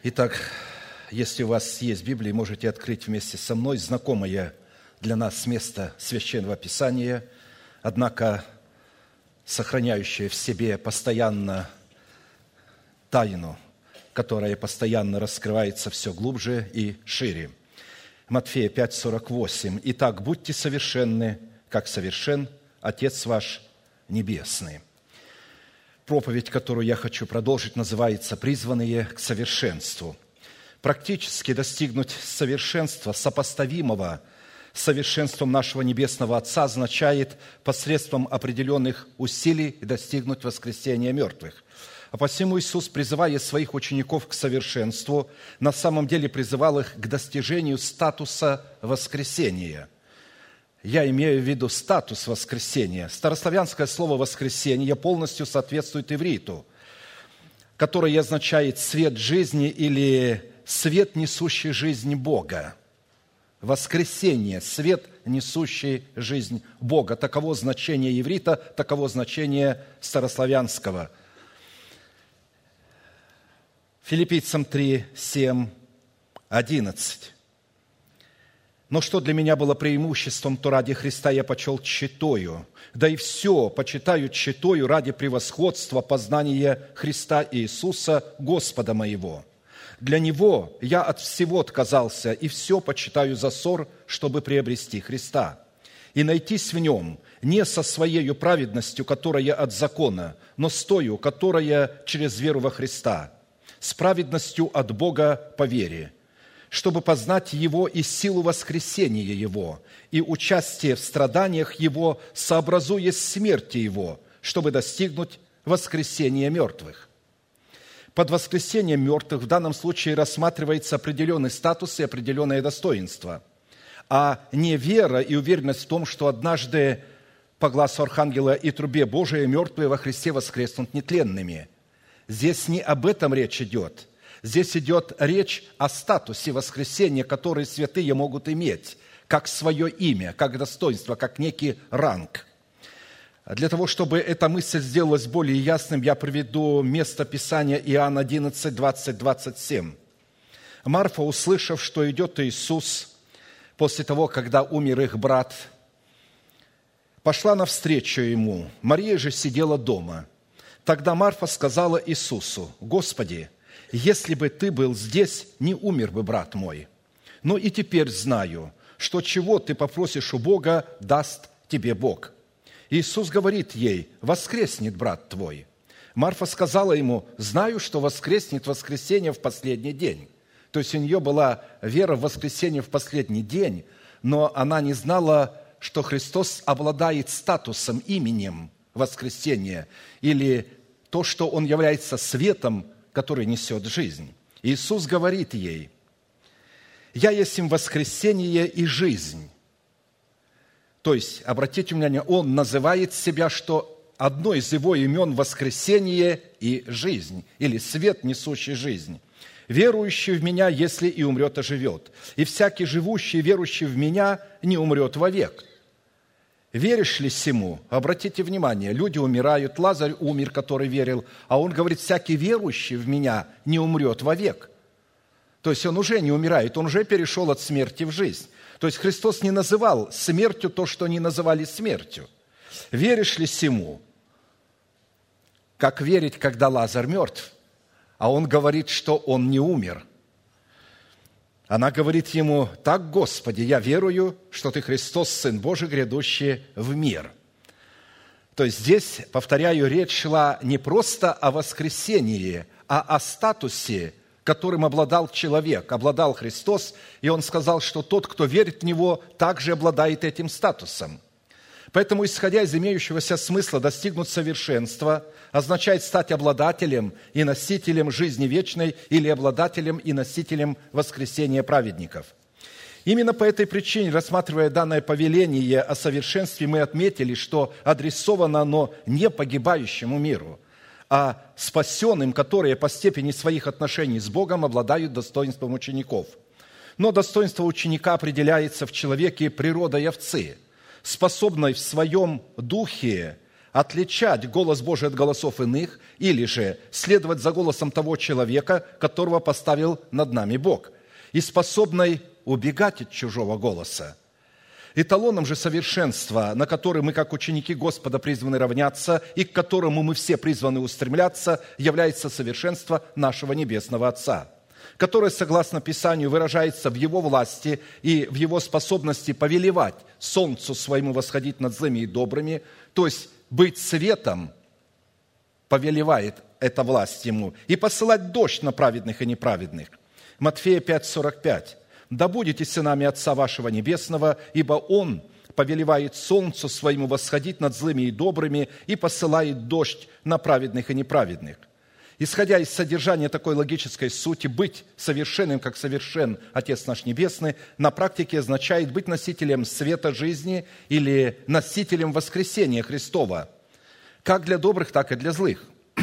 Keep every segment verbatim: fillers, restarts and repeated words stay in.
Итак, если у вас есть Библия, можете открыть вместе со мной знакомое для нас место Священного Писания, однако сохраняющее в себе постоянно тайну, которая постоянно раскрывается все глубже и шире. Матфея пять, сорок восемь. «Итак, будьте совершенны, как совершен Отец ваш Небесный». Проповедь, которую я хочу продолжить, называется «Призванные к совершенству». Практически достигнуть совершенства, сопоставимого с совершенством нашего Небесного Отца, означает посредством определенных усилий достигнуть воскресения мертвых. А посему Иисус, призывая своих учеников к совершенству, на самом деле призывал их к достижению статуса воскресения. Я имею в виду статус воскресения. Старославянское слово «воскресение» полностью соответствует ивриту, которое означает «свет жизни» или «свет, несущий жизнь Бога». Воскресение – свет, несущий жизнь Бога. Таково значение иврита, таково значение старославянского. Филиппийцам три, семь, одиннадцать. «Но что для меня было преимуществом, то ради Христа я почел тщетою, да и все почитаю тщетою ради превосходства познания Христа Иисуса, Господа моего. Для Него я от всего отказался, и все почитаю за ссор, чтобы приобрести Христа, и найтись в Нем не со Своею праведностью, которая от закона, но с тою, которая через веру во Христа, с праведностью от Бога по вере, чтобы познать Его и силу воскресения Его, и участие в страданиях Его, сообразуясь смерти Его, чтобы достигнуть воскресения мертвых». Под воскресением мертвых в данном случае рассматривается определенный статус и определенное достоинство, а не вера и уверенность в том, что однажды по гласу Архангела и трубе Божией мертвые во Христе воскреснут нетленными. Здесь не об этом речь идет. Здесь идет речь о статусе воскресения, который святые могут иметь, как свое имя, как достоинство, как некий ранг. Для того, чтобы эта мысль сделалась более ясным, я приведу место Писания Иоанна одиннадцать, двадцать, двадцать семь. Марфа, услышав, что идет Иисус, после того, когда умер их брат, пошла навстречу Ему. Мария же сидела дома. Тогда Марфа сказала Иисусу: «Господи, если бы Ты был здесь, не умер бы брат мой. Но и теперь знаю, что чего Ты попросишь у Бога, даст Тебе Бог». Иисус говорит ей: «Воскреснет брат твой». Марфа сказала Ему: «Знаю, что воскреснет воскресенье в последний день». То есть у нее была вера в воскресенье в последний день, но она не знала, что Христос обладает статусом, именем воскресения, или то, что Он является светом, который несет жизнь. Иисус говорит ей: «Я есть им воскресение и жизнь». То есть, обратите внимание, Он называет себя, что одно из Его имен – воскресение и жизнь, или свет, несущий жизнь. «Верующий в Меня, если и умрет, оживет, и всякий живущий, верующий в Меня, не умрет вовек». Веришь ли сему? Обратите внимание, люди умирают, Лазарь умер, который верил, а он говорит: «Всякий верующий в Меня не умрет вовек». То есть он уже не умирает, он уже перешел от смерти в жизнь. То есть Христос не называл смертью то, что они называли смертью. Веришь ли сему? Как верить, когда Лазарь мертв, а он говорит, что он не умер? Она говорит ему: «Так, Господи, я верую, что Ты Христос, Сын Божий, грядущий в мир». То есть здесь, повторяю, речь шла не просто о воскресении, а о статусе, которым обладал человек, обладал Христос, и Он сказал, что тот, кто верит в Него, также обладает этим статусом. Поэтому, исходя из имеющегося смысла, достигнуть совершенства означает стать обладателем и носителем жизни вечной или обладателем и носителем воскресения праведников. Именно по этой причине, рассматривая данное повеление о совершенстве, мы отметили, что адресовано оно не погибающему миру, а спасенным, которые по степени своих отношений с Богом обладают достоинством учеников. Но достоинство ученика определяется в человеке природой овцы, способной в своем духе отличать голос Божий от голосов иных, или же следовать за голосом того человека, которого поставил над нами Бог, и способной убегать от чужого голоса. Эталоном же совершенства, на который мы, как ученики Господа, призваны равняться и к которому мы все призваны устремляться, является совершенство нашего Небесного Отца, которое, согласно Писанию, выражается в Его власти и в Его способности повелевать солнцу своему восходить над злыми и добрыми, то есть быть светом, повелевает эта власть Ему, и посылать дождь на праведных и неправедных. Матфея пять сорок пять. «Да будете сынами Отца вашего Небесного, ибо Он повелевает солнцу своему восходить над злыми и добрыми и посылает дождь на праведных и неправедных». Исходя из содержания такой логической сути, быть совершенным, как совершен Отец наш Небесный, на практике означает быть носителем света жизни или носителем воскресения Христова, как для добрых, так и для злых,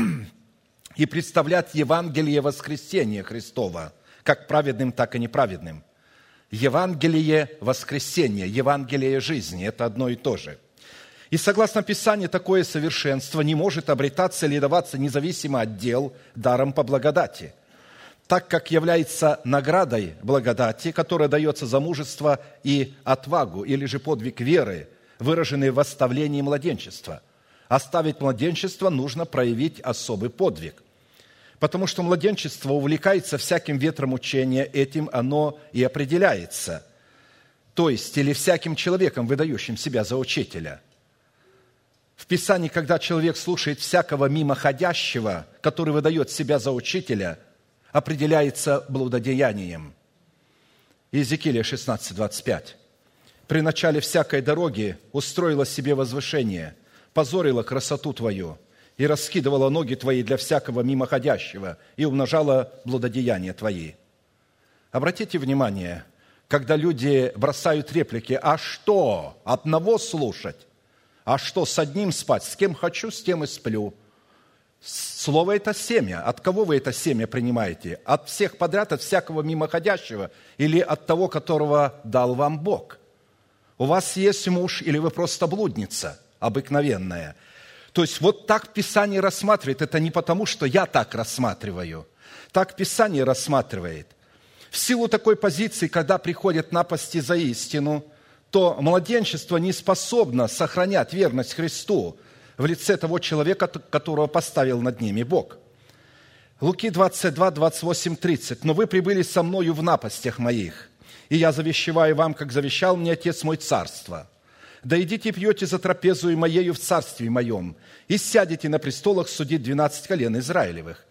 и представлять Евангелие воскресения Христова, как праведным, так и неправедным. Евангелие воскресения, Евангелие жизни – это одно и то же. И согласно Писанию, такое совершенство не может обретаться или даваться независимо от дел, даром по благодати, так как является наградой благодати, которая дается за мужество и отвагу, или же подвиг веры, выраженный в оставлении младенчества. Оставить младенчество нужно проявить особый подвиг, потому что младенчество увлекается всяким ветром учения, этим оно и определяется, то есть или всяким человеком, выдающим себя за учителя. В Писании, когда человек слушает всякого мимоходящего, который выдает себя за учителя, определяется блудодеянием. Иезекииля шестнадцать двадцать пять. «При начале всякой дороги устроила себе возвышение, позорила красоту твою и раскидывала ноги твои для всякого мимоходящего и умножала блудодеяния твои». Обратите внимание, когда люди бросают реплики: «А что, одного слушать? А что, с одним спать? С кем хочу, с тем и сплю». Слово – это семя. От кого вы это семя принимаете? От всех подряд, от всякого мимоходящего или от того, которого дал вам Бог? У вас есть муж или вы просто блудница обыкновенная? То есть вот так Писание рассматривает. Это не потому, что я так рассматриваю. Так Писание рассматривает. В силу такой позиции, когда приходят напасти за истину, то младенчество не способно сохранять верность Христу в лице того человека, которого поставил над ними Бог. Луки двадцать два, двадцать восемь, тридцать. «Но вы прибыли со мною в напастях моих, и я завещеваю вам, как завещал мне Отец мой, царство. Да идите и пьете за трапезою моею в царстве моем, и сядете на престолах судить двенадцать колен Израилевых».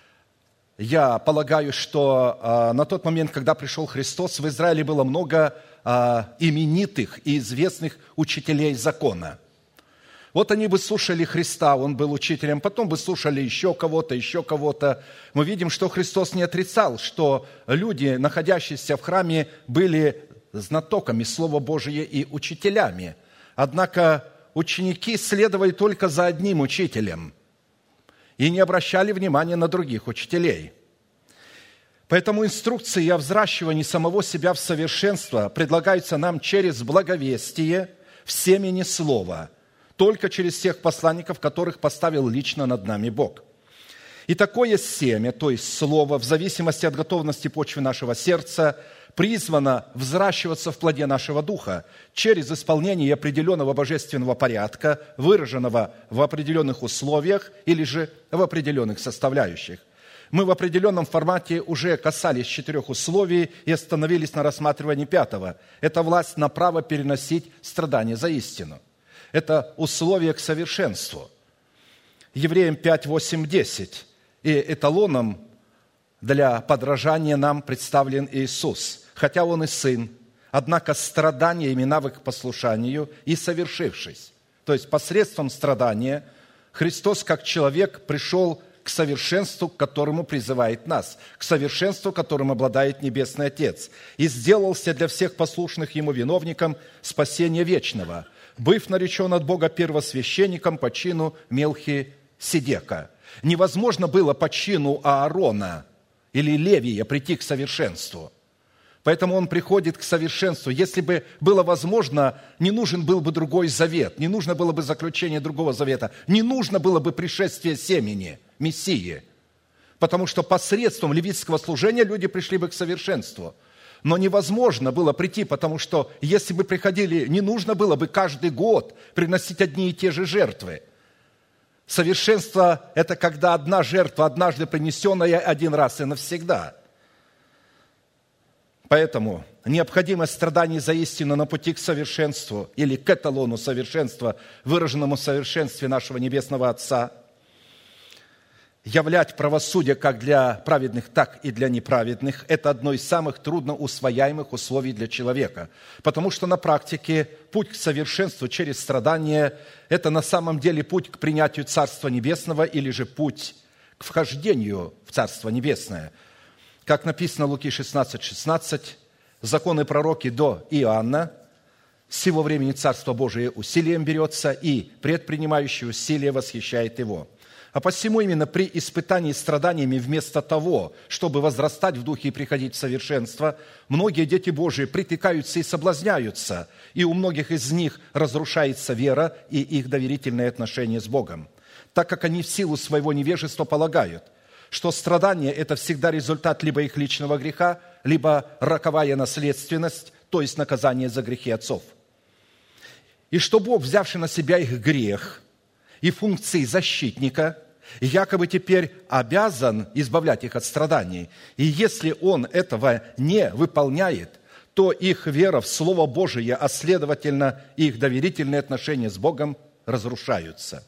Я полагаю, что а, на тот момент, когда пришел Христос, в Израиле было много а, именитых и известных учителей закона. Вот они бы слушали Христа, Он был учителем, потом бы слушали еще кого-то, еще кого-то. Мы видим, что Христос не отрицал, что люди, находящиеся в храме, были знатоками Слова Божия и учителями. Однако ученики следовали только за одним учителем и не обращали внимания на других учителей. Поэтому инструкции о взращивании самого себя в совершенство предлагаются нам через благовестие в семени Слова, только через тех посланников, которых поставил лично над нами Бог. И такое семя, то есть Слово, в зависимости от готовности почвы нашего сердца, призвано взращиваться в плоде нашего духа через исполнение определенного божественного порядка, выраженного в определенных условиях или же в определенных составляющих. Мы в определенном формате уже касались четырех условий и остановились на рассматривании пятого. Это власть на право переносить страдания за истину. Это условие к совершенству. Евреям пять, восемь, десять. И эталоном для подражания нам представлен Иисус, хотя Он и Сын, однако страданиями навык к послушанию и совершившись. То есть посредством страдания Христос как человек пришел к совершенству, к которому призывает нас, к совершенству, которым обладает Небесный Отец, и сделался для всех послушных Ему виновником спасения вечного, быв наречен от Бога первосвященником по чину Мелхиседека. Невозможно было по чину Аарона или Левия прийти к совершенству, Поэтому Он приходит к совершенству. Если бы было возможно, не нужен был бы другой завет, не нужно было бы заключение другого завета, не нужно было бы пришествие семени, Мессии, потому что посредством левитского служения люди пришли бы к совершенству. Но невозможно было прийти, потому что если бы приходили, не нужно было бы каждый год приносить одни и те же жертвы. Совершенство – это когда одна жертва, однажды принесенная один раз и навсегда. Поэтому необходимость страданий за истину на пути к совершенству или к эталону совершенства, выраженному в совершенстве нашего Небесного Отца, являть правосудие как для праведных, так и для неправедных – это одно из самых трудноусвояемых условий для человека. Потому что на практике путь к совершенству через страдания – это на самом деле путь к принятию Царства Небесного или же путь к вхождению в Царство Небесное. Как написано в Луки шестнадцать шестнадцать, законы пророки до Иоанна, с сего времени Царство Божие усилием берется, и предпринимающий усилия восхищает его. А посему именно при испытании страданиями вместо того, чтобы возрастать в духе и приходить в совершенство, многие дети Божии притыкаются и соблазняются, и у многих из них разрушается вера и их доверительные отношения с Богом, так как они в силу своего невежества полагают, что страдание – это всегда результат либо их личного греха, либо роковая наследственность, то есть наказание за грехи отцов. И что Бог, взявший на себя их грех и функции защитника, якобы теперь обязан избавлять их от страданий. И если Он этого не выполняет, то их вера в Слово Божие, а следовательно, их доверительные отношения с Богом разрушаются.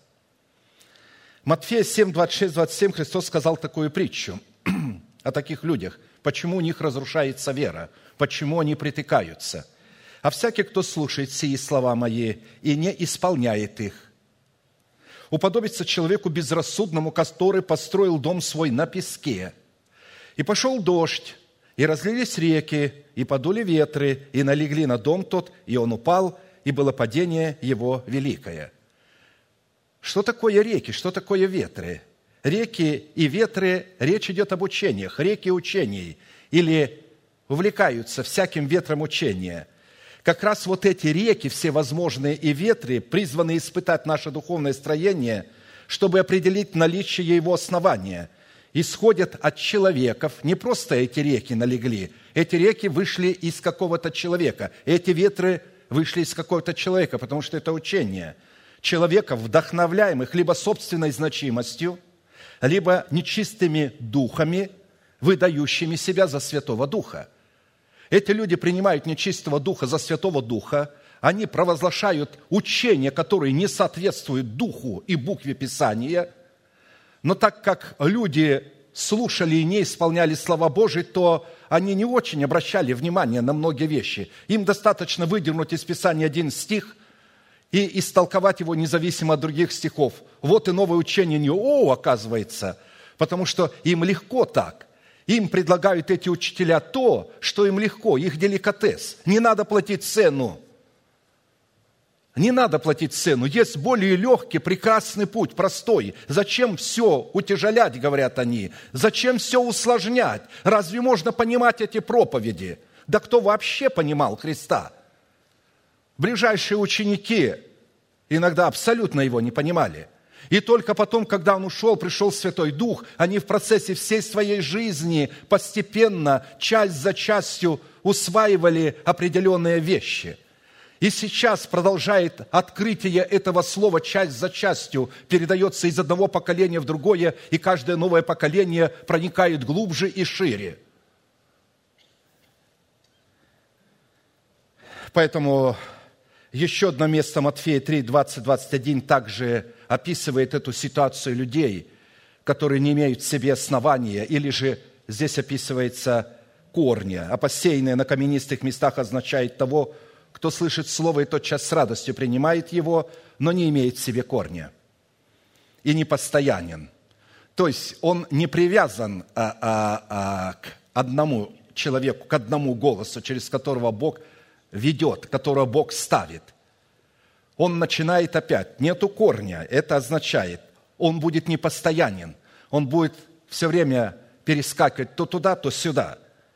Матфея семь, двадцать шесть двадцать семь Христос сказал такую притчу о таких людях. Почему у них разрушается вера? Почему они притыкаются? «А всякий, кто слушает сии слова мои и не исполняет их, уподобится человеку безрассудному, который построил дом свой на песке. И пошел дождь, и разлились реки, и подули ветры, и налегли на дом тот, и он упал, и было падение его великое». Что такое реки? Что такое ветры? Реки и ветры, речь идет об учениях, реки учений, или увлекаются всяким ветром учения. Как раз вот эти реки, всевозможные и ветры, призваны испытать наше духовное строение, чтобы определить наличие его основания. Исходят от человеков. Не просто эти реки налегли. Эти реки вышли из какого-то человека. Эти ветры вышли из какого-то человека, потому что это учение. Человеков, вдохновляемых либо собственной значимостью, либо нечистыми духами, выдающими себя за Святого Духа. Эти люди принимают нечистого духа за Святого Духа, они провозглашают учения, которые не соответствуют духу и букве Писания, но так как люди слушали и не исполняли слова Божии, то они не очень обращали внимание на многие вещи. Им достаточно выдернуть из Писания один стих и истолковать его независимо от других стихов. Вот и новое учение не «О», оказывается, потому что им легко так. Им предлагают эти учителя то, что им легко, их деликатес. Не надо платить цену. Не надо платить цену. Есть более легкий, прекрасный путь, простой. Зачем все утяжелять, говорят они? Зачем все усложнять? Разве можно понимать эти проповеди? Да кто вообще понимал Христа? Ближайшие ученики иногда абсолютно его не понимали. И только потом, когда он ушел, пришел Святой Дух, они в процессе всей своей жизни постепенно, часть за частью усваивали определенные вещи. И сейчас продолжает открытие этого слова часть за частью, передается из одного поколения в другое, и каждое новое поколение проникает глубже и шире. Поэтому еще одно место Матфея три, двадцать, двадцать один также описывает эту ситуацию людей, которые не имеют в себе основания, или же здесь описывается корни. А посеянное на каменистых местах означает того, кто слышит слово и тотчас с радостью принимает его, но не имеет в себе корня и не постоянен. То есть он не привязан а, а, а, к одному человеку, к одному голосу, через которого Бог ведет, которого Бог ставит. Он начинает опять. Нету корня. Это означает, он будет непостоянен. Он будет все время перескакивать то туда, то сюда.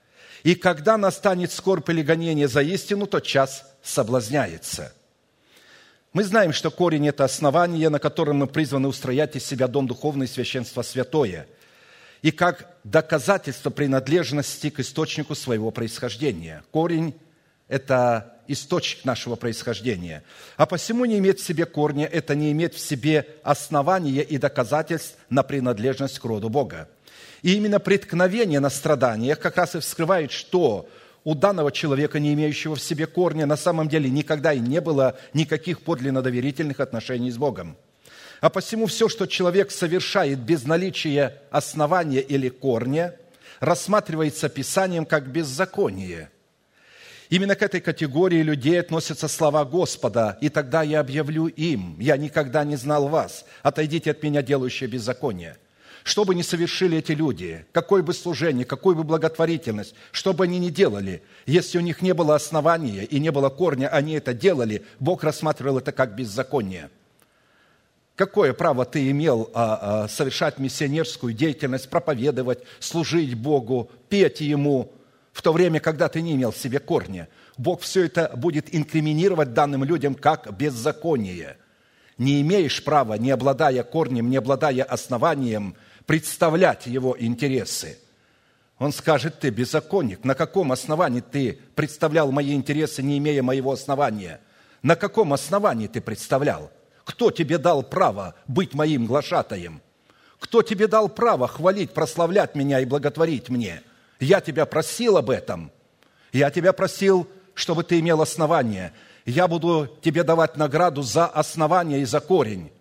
И когда настанет скорбь или гонение за истину, то час соблазняется». Мы знаем, что корень – это основание, на котором мы призваны устроять из себя дом духовный, священство святое, и как доказательство принадлежности к источнику своего происхождения. Корень – это источник нашего происхождения. А посему не иметь в себе корня – это не иметь в себе основания и доказательств на принадлежность к роду Бога. И именно преткновение на страданиях как раз и вскрывает, что у данного человека, не имеющего в себе корня, на самом деле никогда и не было никаких подлинно доверительных отношений с Богом. А посему все, что человек совершает без наличия основания или корня, рассматривается Писанием как беззаконие. Именно к этой категории людей относятся слова Господа: «И тогда я объявлю им: я никогда не знал вас, отойдите от меня, делающие беззаконие». Что бы ни совершили эти люди, какое бы служение, какую бы благотворительность, что бы они ни делали, если у них не было основания и не было корня, они это делали, Бог рассматривал это как беззаконие. Какое право ты имел а, а, совершать миссионерскую деятельность, проповедовать, служить Богу, петь Ему, в то время, когда ты не имел в себе корня? Бог все это будет инкриминировать данным людям как беззаконие. Не имеешь права, не обладая корнем, не обладая основанием, представлять его интересы. Он скажет: ты беззаконник. На каком основании ты представлял мои интересы, не имея моего основания? На каком основании ты представлял? Кто тебе дал право быть моим глашатаем? Кто тебе дал право хвалить, прославлять меня и благотворить мне? Я тебя просил об этом. Я тебя просил, чтобы ты имел основание. Я буду тебе давать награду за основание и за корень.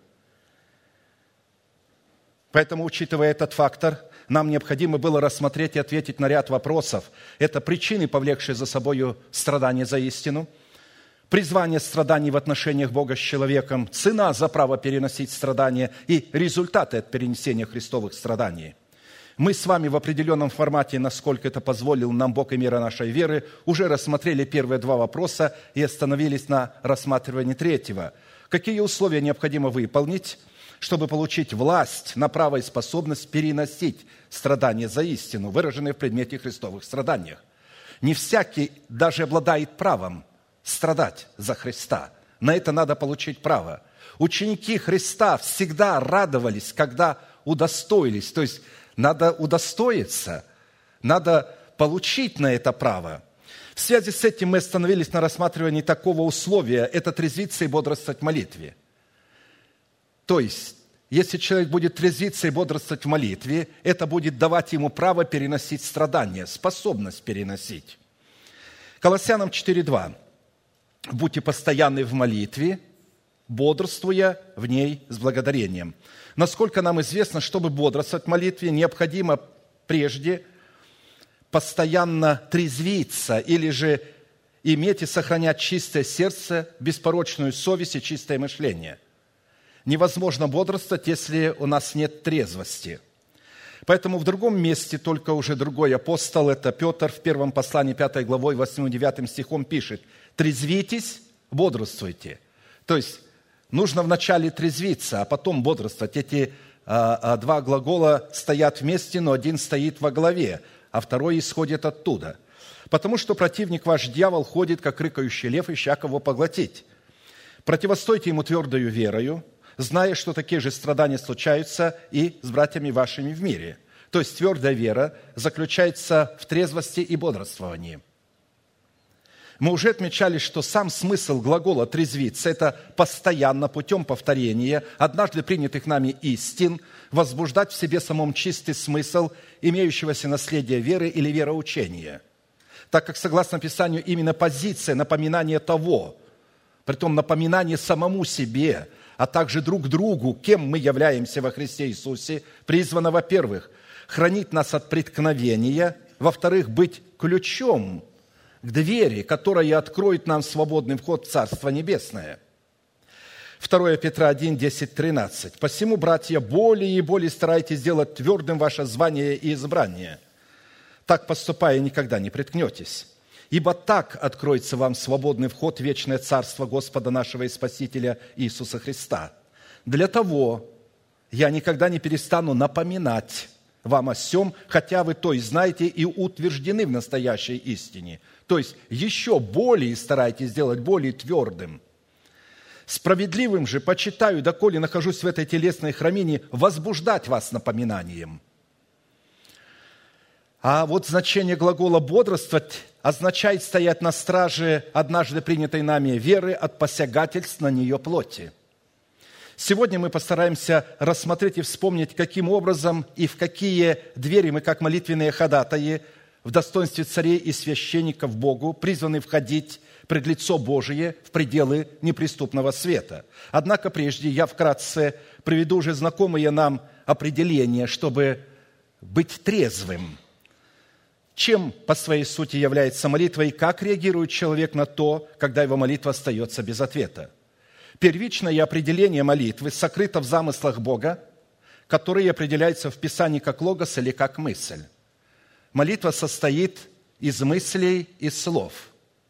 Поэтому, учитывая этот фактор, нам необходимо было рассмотреть и ответить на ряд вопросов. Это причины, повлекшие за собой страдания за истину, призвание страданий в отношениях Бога с человеком, цена за право переносить страдания и результаты от перенесения христовых страданий. Мы с вами в определенном формате, насколько это позволил нам Бог и мера нашей веры, уже рассмотрели первые два вопроса и остановились на рассматривании третьего. Какие условия необходимо выполнить, чтобы получить власть на право и способность переносить страдания за истину, выраженные в предмете христовых страданиях? Не всякий даже обладает правом страдать за Христа. На это надо получить право. Ученики Христа всегда радовались, когда удостоились, то есть надо удостоиться, надо получить на это право. В связи с этим мы остановились на рассматривании такого условия – это трезвиться и бодрствовать в молитве. То есть, если человек будет трезвиться и бодрствовать в молитве, это будет давать ему право переносить страдания, способность переносить. Колоссянам четыре два. «Будьте постоянны в молитве, бодрствуя в ней с благодарением». Насколько нам известно, чтобы бодрствовать в молитве, необходимо прежде постоянно трезвиться или же иметь и сохранять чистое сердце, беспорочную совесть и чистое мышление. Невозможно бодрствовать, если у нас нет трезвости. Поэтому в другом месте, только уже другой апостол, это Петр, в первом послании пятой главой, восьмым-девятым стихом пишет: «Трезвитесь, бодрствуйте». То есть нужно вначале трезвиться, а потом бодрствовать. Эти а, а, два глагола стоят вместе, но один стоит во главе, а второй исходит оттуда. Потому что противник ваш дьявол ходит, как рыкающий лев, ища кого поглотить. Противостойте ему твердою верою, зная, что такие же страдания случаются и с братьями вашими в мире. То есть твердая вера заключается в трезвости и бодрствовании. Мы уже отмечали, что сам смысл глагола «трезвиться» – это постоянно, путем повторения, однажды принятых нами истин, возбуждать в себе самом чистый смысл имеющегося наследия веры или вероучения. Так как, согласно Писанию, именно позиция напоминания того, притом напоминание самому себе, а также друг другу, кем мы являемся во Христе Иисусе, призвана, во-первых, хранить нас от преткновения, во-вторых, быть ключом к двери, которая откроет нам свободный вход в Царство Небесное. второе Петра один, десять, тринадцать. «Посему, братья, более и более старайтесь сделать твердым ваше звание и избрание. Так поступая, никогда не приткнетесь. Ибо так откроется вам свободный вход в вечное Царство Господа нашего и Спасителя Иисуса Христа. Для того я никогда не перестану напоминать вам о сем, хотя вы то и знаете и утверждены в настоящей истине». То есть еще более старайтесь сделать более твердым. «Справедливым же почитаю, доколе нахожусь в этой телесной храмине, возбуждать вас напоминанием». А вот значение глагола «бодрствовать» означает стоять на страже однажды принятой нами веры от посягательств на нее плоти. Сегодня мы постараемся рассмотреть и вспомнить, каким образом и в какие двери мы, как молитвенные ходатаи, в достоинстве царей и священников Богу, призваны входить пред лицо Божие в пределы неприступного света. Однако прежде я вкратце приведу уже знакомые нам определения, чтобы быть трезвым. Чем по своей сути является молитва и как реагирует человек на то, когда его молитва остается без ответа? Первичное определение молитвы сокрыто в замыслах Бога, которые определяются в Писании как логос или как мысль. Молитва состоит из мыслей и слов.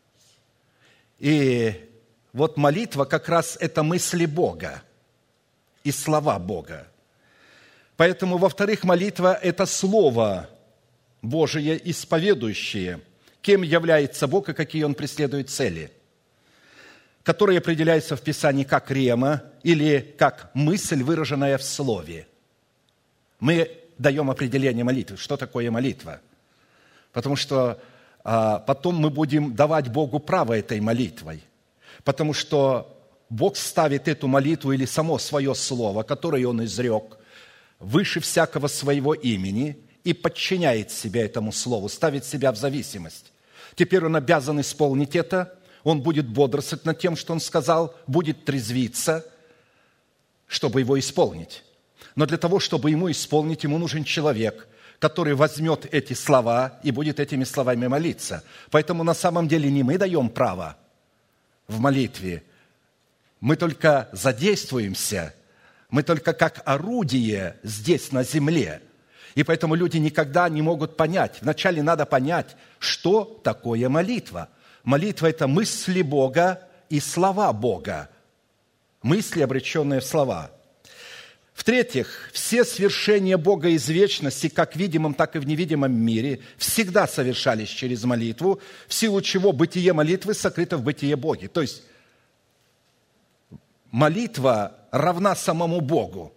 И вот молитва как раз это мысли Бога и слова Бога. Поэтому, во-вторых, молитва – это Слово Божие, исповедующее, кем является Бог и какие Он преследует цели, которые определяются в Писании как рема или как мысль, выраженная в Слове. Мы даем определение молитвы. Что такое молитва? Потому что а, потом мы будем давать Богу право этой молитвой. Потому что Бог ставит эту молитву или само свое слово, которое Он изрек, выше всякого своего имени и подчиняет себя этому слову, ставит себя в зависимость. Теперь Он обязан исполнить это, Он будет бодрствовать над тем, что Он сказал, будет трезвиться, чтобы его исполнить. Но для того, чтобы ему исполнить, ему нужен человек, который возьмет эти слова и будет этими словами молиться. Поэтому на самом деле не мы даем право в молитве, мы только задействуемся, мы только как орудие здесь на земле. И поэтому люди никогда не могут понять. Вначале надо понять, что такое молитва. Молитва – это мысли Бога и слова Бога. Мысли, обреченные в слова. В-третьих, все свершения Бога из вечности, как в видимом, так и в невидимом мире, всегда совершались через молитву, в силу чего бытие молитвы сокрыто в бытие Боге. То есть молитва равна самому Богу.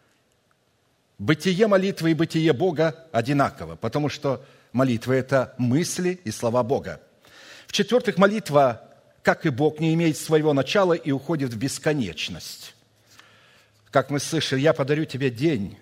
Бытие молитвы и бытие Бога одинаково, потому что молитва – это мысли и слова Бога. В-четвертых, молитва, как и Бог, не имеет своего начала и уходит в бесконечность. Как мы слышали, я подарю тебе день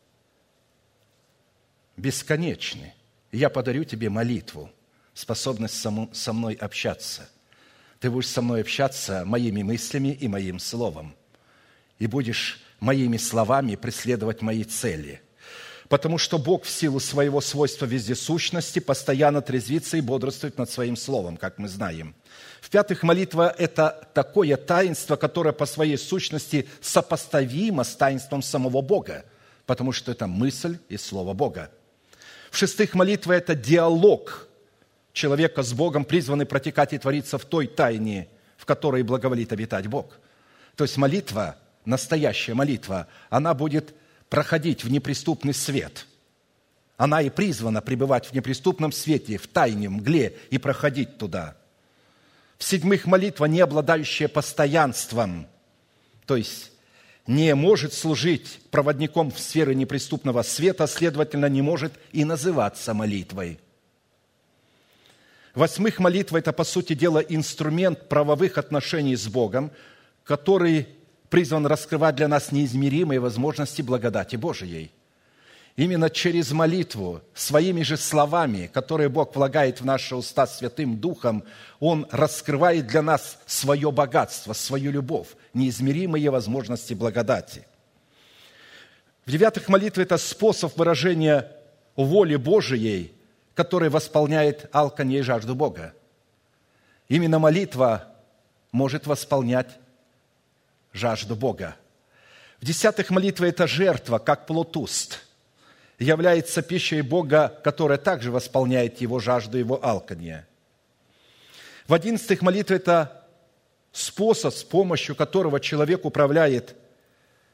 бесконечный. Я подарю тебе молитву, способность со мной общаться. Ты будешь со мной общаться моими мыслями и моим словом. И будешь моими словами преследовать мои цели. Потому что Бог в силу своего свойства вездесущности постоянно трезвится и бодрствует над своим словом, как мы знаем. В-пятых, молитва – это такое таинство, которое по своей сущности сопоставимо с таинством самого Бога, потому что это мысль и слово Бога. В-шестых, молитва – это диалог человека с Богом, призванный протекать и твориться в той тайне, в которой благоволит обитать Бог. То есть молитва, настоящая молитва, она будет проходить в неприступный свет. Она и призвана пребывать в неприступном свете, в тайне, в мгле и проходить туда. В-седьмых, молитва, не обладающая постоянством, то есть не может служить проводником в сферы неприступного света, следовательно, не может и называться молитвой. В-восьмых, молитва – это, по сути дела, инструмент правовых отношений с Богом, который призван раскрывать для нас неизмеримые возможности благодати Божией. Именно через молитву, своими же словами, которые Бог влагает в наши уста Святым Духом, Он раскрывает для нас свое богатство, свою любовь, неизмеримые возможности благодати. В-девятых, молитва – это способ выражения воли Божией, который восполняет алканье и жажду Бога. Именно молитва может восполнять жажду Бога. В-десятых, молитва – это жертва, как плод уст, является пищей Бога, которая также восполняет его жажду, его алканье. В-одиннадцатых, молитва – это способ, с помощью которого человек управляет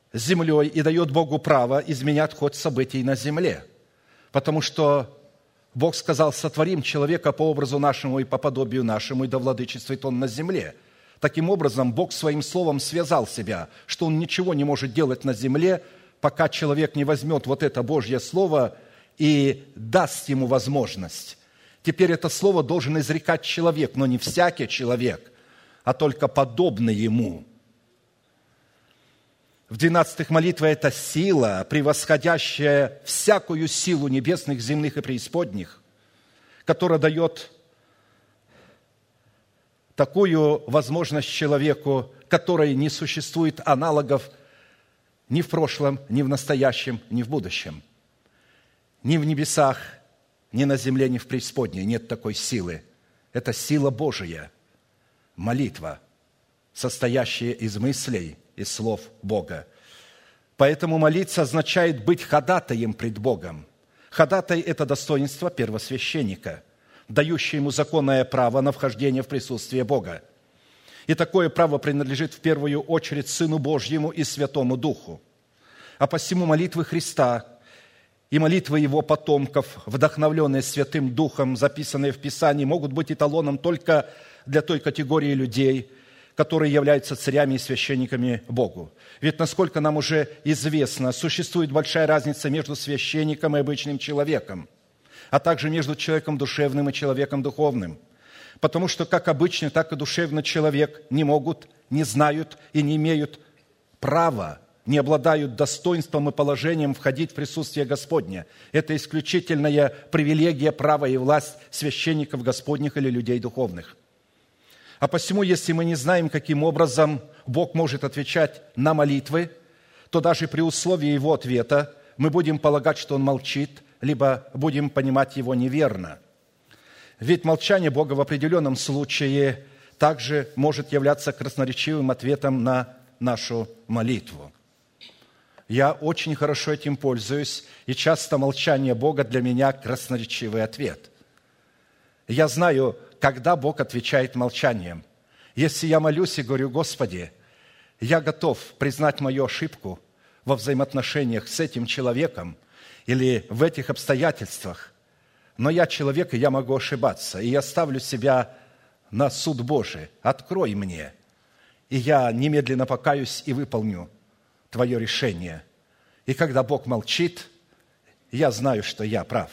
землей и дает Богу право изменять ход событий на земле. Потому что Бог сказал: сотворим человека по образу нашему и по подобию нашему, и да владычествует он на земле. Таким образом, Бог своим словом связал себя, что он ничего не может делать на земле, пока человек не возьмет вот это Божье слово и даст ему возможность. Теперь это слово должен изрекать человек, но не всякий человек, а только подобный ему. В двенадцатых молитвах это сила, превосходящая всякую силу небесных, земных и преисподних, которая дает такую возможность человеку, которой не существует аналогов ни в прошлом, ни в настоящем, ни в будущем. Ни в небесах, ни на земле, ни в преисподней нет такой силы. Это сила Божия, молитва, состоящая из мыслей и слов Бога. Поэтому молиться означает быть ходатаем пред Богом. Ходатай – это достоинство первосвященника, дающее ему законное право на вхождение в присутствие Бога. И такое право принадлежит в первую очередь Сыну Божьему и Святому Духу. А посему молитвы Христа и молитвы Его потомков, вдохновленные Святым Духом, записанные в Писании, могут быть эталоном только для той категории людей, которые являются царями и священниками Богу. Ведь, насколько нам уже известно, существует большая разница между священником и обычным человеком, а также между человеком душевным и человеком духовным. Потому что как обычный, так и душевный человек не могут, не знают и не имеют права, не обладают достоинством и положением входить в присутствие Господне. Это исключительная привилегия, право и власть священников Господних или людей духовных. А посему, если мы не знаем, каким образом Бог может отвечать на молитвы, то даже при условии Его ответа мы будем полагать, что Он молчит, либо будем понимать Его неверно. Ведь молчание Бога в определенном случае также может являться красноречивым ответом на нашу молитву. Я очень хорошо этим пользуюсь, и часто молчание Бога для меня красноречивый ответ. Я знаю, когда Бог отвечает молчанием. Если я молюсь и говорю: Господи, я готов признать мою ошибку во взаимоотношениях с этим человеком или в этих обстоятельствах, но я человек, и я могу ошибаться, и я ставлю себя на суд Божий. Открой мне, и я немедленно покаюсь и выполню Твое решение. И когда Бог молчит, я знаю, что я прав.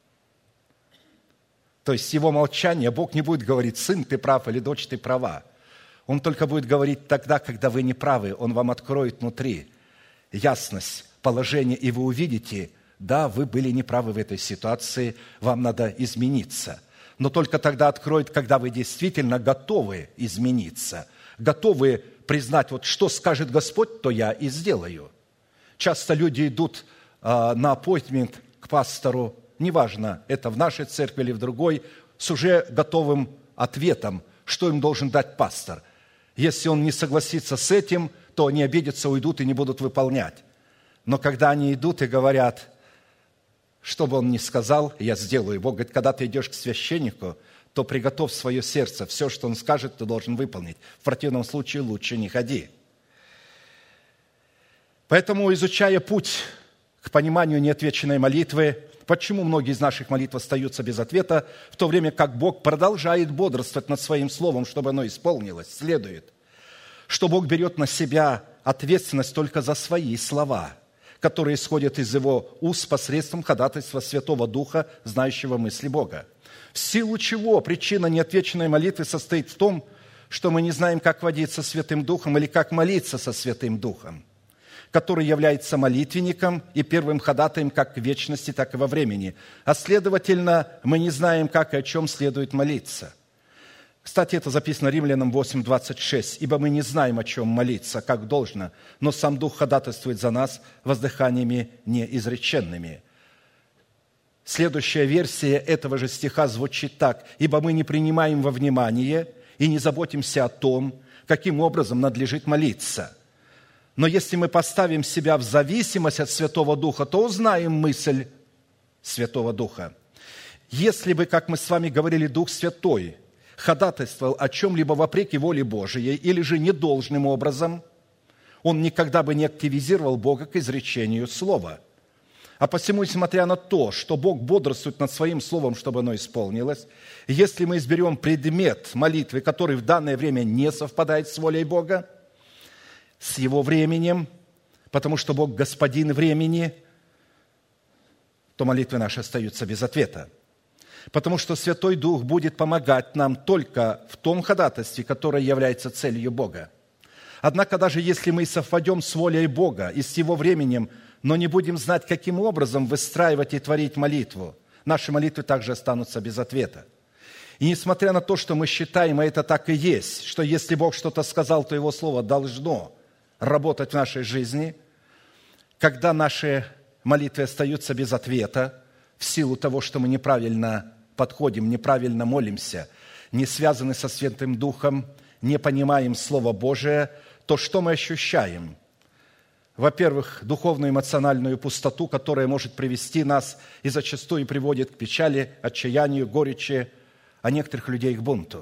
То есть Его молчание, Бог не будет говорить: сын, ты прав, или дочь, ты права. Он только будет говорить тогда, когда вы не правы. Он вам откроет внутри ясность положения, и вы увидите: да, вы были неправы в этой ситуации, вам надо измениться. Но только тогда откроет, когда вы действительно готовы измениться, готовы признать: вот что скажет Господь, то я и сделаю. Часто люди идут а, на аппоинтмент к пастору, неважно, это в нашей церкви или в другой, с уже готовым ответом, что им должен дать пастор. Если он не согласится с этим, то они обидятся, уйдут и не будут выполнять. Но когда они идут и говорят: что бы он ни сказал, я сделаю. Бог говорит: когда ты идешь к священнику, то приготовь свое сердце. Все, что он скажет, ты должен выполнить. В противном случае лучше не ходи. Поэтому, изучая путь к пониманию неотвеченной молитвы, почему многие из наших молитв остаются без ответа, в то время как Бог продолжает бодрствовать над Своим Словом, чтобы оно исполнилось, следует, что Бог берет на себя ответственность только за Свои слова, которые исходят из Его уст посредством ходатайства Святого Духа, знающего мысли Бога. В силу чего причина неотвеченной молитвы состоит в том, что мы не знаем, как водиться Святым Духом или как молиться со Святым Духом, который является молитвенником и первым ходатаем как в вечности, так и во времени. А следовательно, мы не знаем, как и о чем следует молиться. Кстати, это записано Римлянам восемь двадцать шесть. «Ибо мы не знаем, о чем молиться, как должно, но сам Дух ходатайствует за нас воздыханиями неизреченными». Следующая версия этого же стиха звучит так: «Ибо мы не принимаем во внимание и не заботимся о том, каким образом надлежит молиться. Но если мы поставим себя в зависимость от Святого Духа, то узнаем мысль Святого Духа. Если бы, как мы с вами говорили, Дух Святой ходатайствовал о чем-либо вопреки воле Божией или же недолжным образом, он никогда бы не активизировал Бога к изречению слова. А посему, несмотря на то, что Бог бодрствует над Своим Словом, чтобы оно исполнилось, если мы изберем предмет молитвы, который в данное время не совпадает с волей Бога, с Его временем, потому что Бог Господин времени, то молитвы наши остаются без ответа. Потому что Святой Дух будет помогать нам только в том ходатайстве, которое является целью Бога. Однако даже если мы совпадем с волей Бога и с Его временем, но не будем знать, каким образом выстраивать и творить молитву, наши молитвы также останутся без ответа. И несмотря на то, что мы считаем, и это так и есть, что если Бог что-то сказал, то Его Слово должно работать в нашей жизни, когда наши молитвы остаются без ответа в силу того, что мы неправильно подходим, неправильно молимся, не связаны со Святым Духом, не понимаем Слово Божие, то что мы ощущаем? Во-первых, духовную эмоциональную пустоту, которая может привести нас и зачастую приводит к печали, отчаянию, горечи, а некоторых людей к бунту.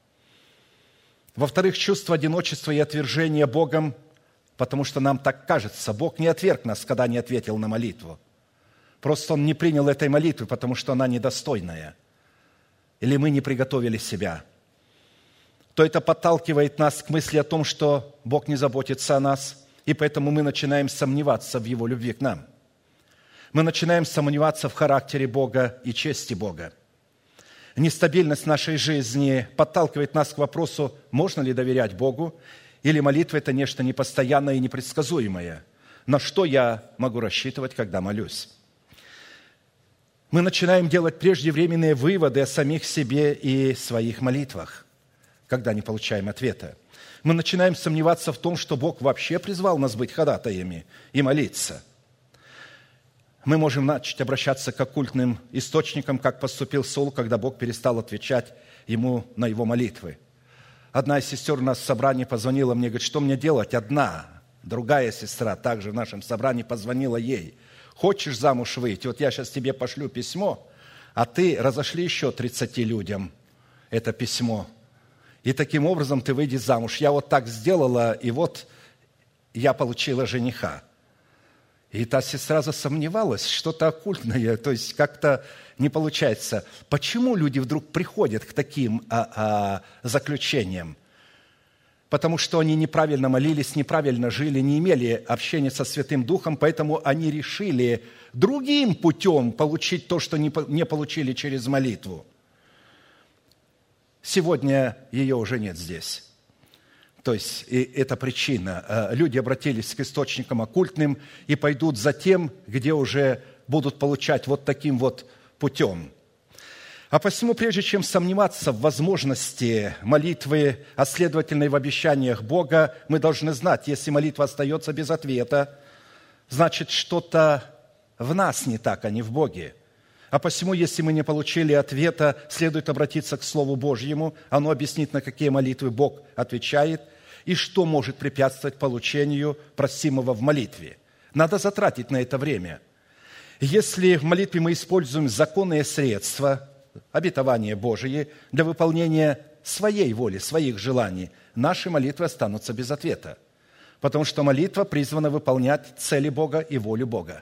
Во-вторых, чувство одиночества и отвержения Богом, потому что нам так кажется, Бог не отверг нас, когда не ответил на молитву. Просто Он не принял этой молитвы, потому что она недостойная. Или мы не приготовили себя. То это подталкивает нас к мысли о том, что Бог не заботится о нас, и поэтому мы начинаем сомневаться в Его любви к нам. Мы начинаем сомневаться в характере Бога и чести Бога. Нестабильность нашей жизни подталкивает нас к вопросу, можно ли доверять Богу, или молитва – это нечто непостоянное и непредсказуемое. На что я могу рассчитывать, когда молюсь? Мы начинаем делать преждевременные выводы о самих себе и своих молитвах, когда не получаем ответа. Мы начинаем сомневаться в том, что Бог вообще призвал нас быть ходатаями и молиться. Мы можем начать обращаться к оккультным источникам, как поступил Саул, когда Бог перестал отвечать ему на его молитвы. Одна из сестер у нас в собрании позвонила мне, говорит, что мне делать? Одна, другая сестра также в нашем собрании позвонила ей. Хочешь замуж выйти? Вот я сейчас тебе пошлю письмо, а ты разошли еще тридцати людям это письмо. И таким образом ты выйдешь замуж. Я вот так сделала, и вот я получила жениха. И та сестра засомневалась, что-то оккультное, то есть как-то не получается. Почему люди вдруг приходят к таким а, а, заключениям? Потому что они неправильно молились, неправильно жили, не имели общения со Святым Духом, поэтому они решили другим путем получить то, что не получили через молитву. Сегодня ее уже нет здесь. То есть и это причина. Люди обратились к источникам оккультным и пойдут за тем, где уже будут получать вот таким вот путем. А посему, прежде чем сомневаться в возможности молитвы, а следовательно и в обещаниях Бога, мы должны знать, если молитва остается без ответа, значит, что-то в нас не так, а не в Боге. А посему, если мы не получили ответа, следует обратиться к Слову Божьему. Оно объяснит, на какие молитвы Бог отвечает и что может препятствовать получению просимого в молитве. Надо затратить на это время. Если в молитве мы используем законные средства, обетования Божьи, для выполнения своей воли, своих желаний, наши молитвы останутся без ответа. Потому что молитва призвана выполнять цели Бога и волю Бога.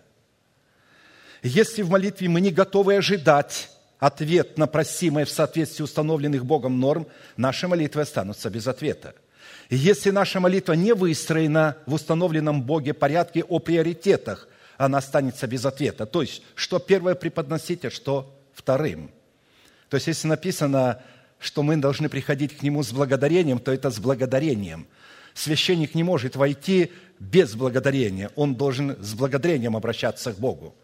Если в молитве мы не готовы ожидать ответ на просимое в соответствии установленных Богом норм, наши молитвы останутся без ответа. Если наша молитва не выстроена в установленном Боге порядке о приоритетах, она останется без ответа. То есть, что первое преподносить, а что вторым. То есть, если написано, что мы должны приходить к Нему с благодарением, то это с благодарением. Священник не может войти без благодарения. Он должен с благодарением обращаться к Богу.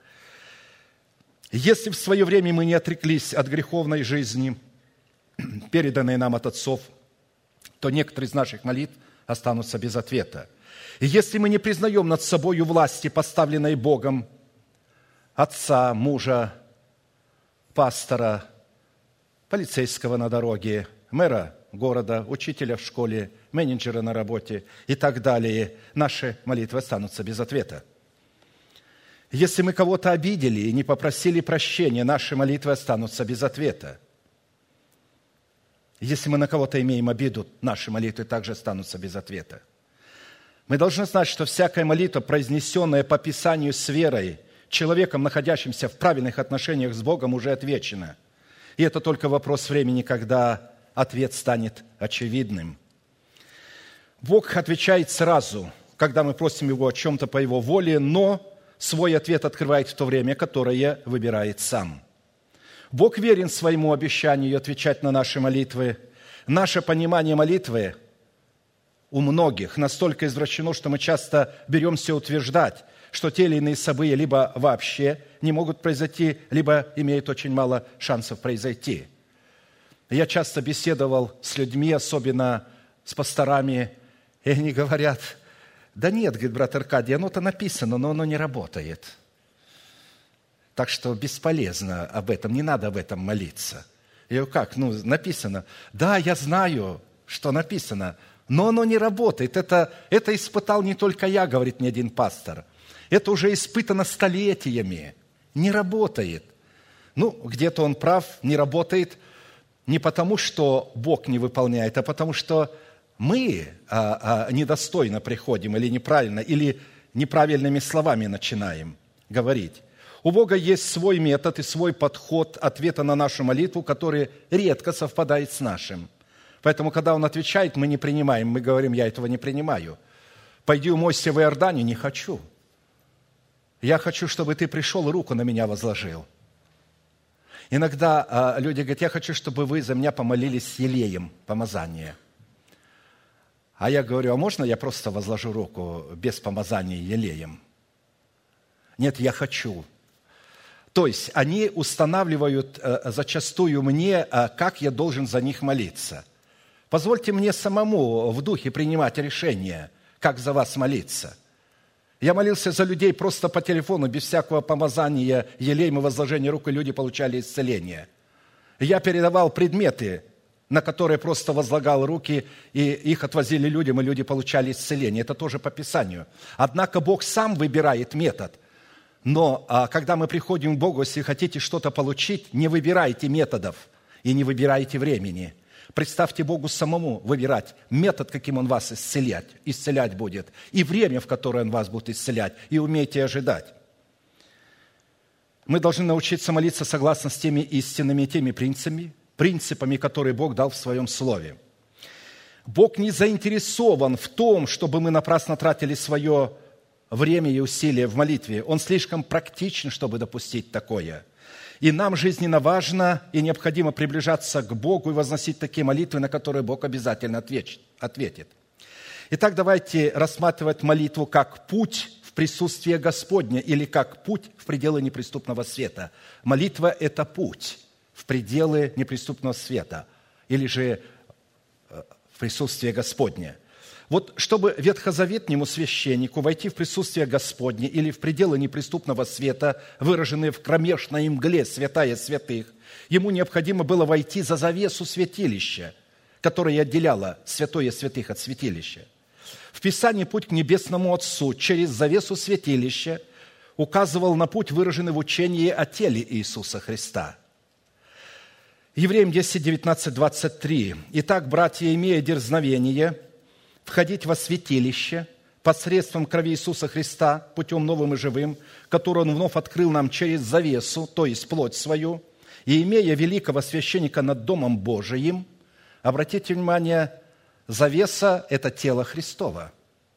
Если в свое время мы не отреклись от греховной жизни, переданной нам от отцов, то некоторые из наших молитв останутся без ответа. И если мы не признаем над собою власти, поставленной Богом, отца, мужа, пастора, полицейского на дороге, мэра города, учителя в школе, менеджера на работе и так далее, наши молитвы останутся без ответа. Если мы кого-то обидели и не попросили прощения, наши молитвы останутся без ответа. Если мы на кого-то имеем обиду, наши молитвы также останутся без ответа. Мы должны знать, что всякая молитва, произнесенная по Писанию с верой, человеком, находящимся в правильных отношениях с Богом, уже отвечена. И это только вопрос времени, когда ответ станет очевидным. Бог отвечает сразу, когда мы просим Его о чем-то по Его воле, но свой ответ открывает в то время, которое выбирает сам. Бог верен своему обещанию отвечать на наши молитвы. Наше понимание молитвы у многих настолько извращено, что мы часто беремся утверждать, что те или иные события либо вообще не могут произойти, либо имеют очень мало шансов произойти. Я часто беседовал с людьми, особенно с пасторами, и они говорят: да нет, говорит брат Аркадий, оно-то написано, но оно не работает. Так что бесполезно об этом, не надо об этом молиться. Я говорю: как? Ну, написано. Да, я знаю, что написано, но оно не работает. Это, это испытал не только я, говорит мне один пастор. Это уже испытано столетиями. Не работает. Ну, где-то он прав, не работает не потому, что Бог не выполняет, а потому, что мы а, а, недостойно приходим или неправильно, или неправильными словами начинаем говорить. У Бога есть свой метод и свой подход ответа на нашу молитву, который редко совпадает с нашим. Поэтому, когда Он отвечает, мы не принимаем, мы говорим: я этого не принимаю. Пойди умойся в Иордане, не хочу. Я хочу, чтобы ты пришел и руку на меня возложил. Иногда а, люди говорят: я хочу, чтобы вы за меня помолились с елеем помазания. А я говорю: а можно я просто возложу руку без помазания елеем? Нет, я хочу. То есть они устанавливают а, зачастую мне, а, как я должен за них молиться. Позвольте мне самому в духе принимать решение, как за вас молиться. Я молился за людей просто по телефону, без всякого помазания елеем и возложения рук, и люди получали исцеление. Я передавал предметы, на которые просто возлагал руки, и их отвозили людям, и люди получали исцеление. Это тоже по Писанию. Однако Бог сам выбирает метод. Но а, когда мы приходим к Богу, если хотите что-то получить, не выбирайте методов и не выбирайте времени. Представьте Богу самому выбирать метод, каким Он вас исцелять, исцелять будет, и время, в которое Он вас будет исцелять, и умейте ожидать. Мы должны научиться молиться согласно с теми истинными, теми принципами, принципами, которые Бог дал в Своем Слове. Бог не заинтересован в том, чтобы мы напрасно тратили свое время и усилия в молитве. Он слишком практичен, чтобы допустить такое. И нам жизненно важно и необходимо приближаться к Богу и возносить такие молитвы, на которые Бог обязательно ответит. Итак, давайте рассматривать молитву как путь в присутствие Господне или как путь в пределы неприступного света. Молитва – это путь в пределы неприступного света или же в присутствие Господне. Вот чтобы ветхозаветнему священнику войти в присутствие Господне или в пределы неприступного света, выраженные в кромешной мгле святая святых, ему необходимо было войти за завесу святилища, которая отделяла святое святых от святилища. В Писании путь к небесному Отцу через завесу святилища указывал на путь, выраженный в учении о теле Иисуса Христа. Евреям десять, девятнадцать, двадцать три. «Итак, братья, имея дерзновение входить во святилище посредством крови Иисуса Христа, путем новым и живым, который Он вновь открыл нам через завесу, то есть плоть свою, и имея великого священника над Домом Божиим». Обратите внимание, завеса – это тело Христово.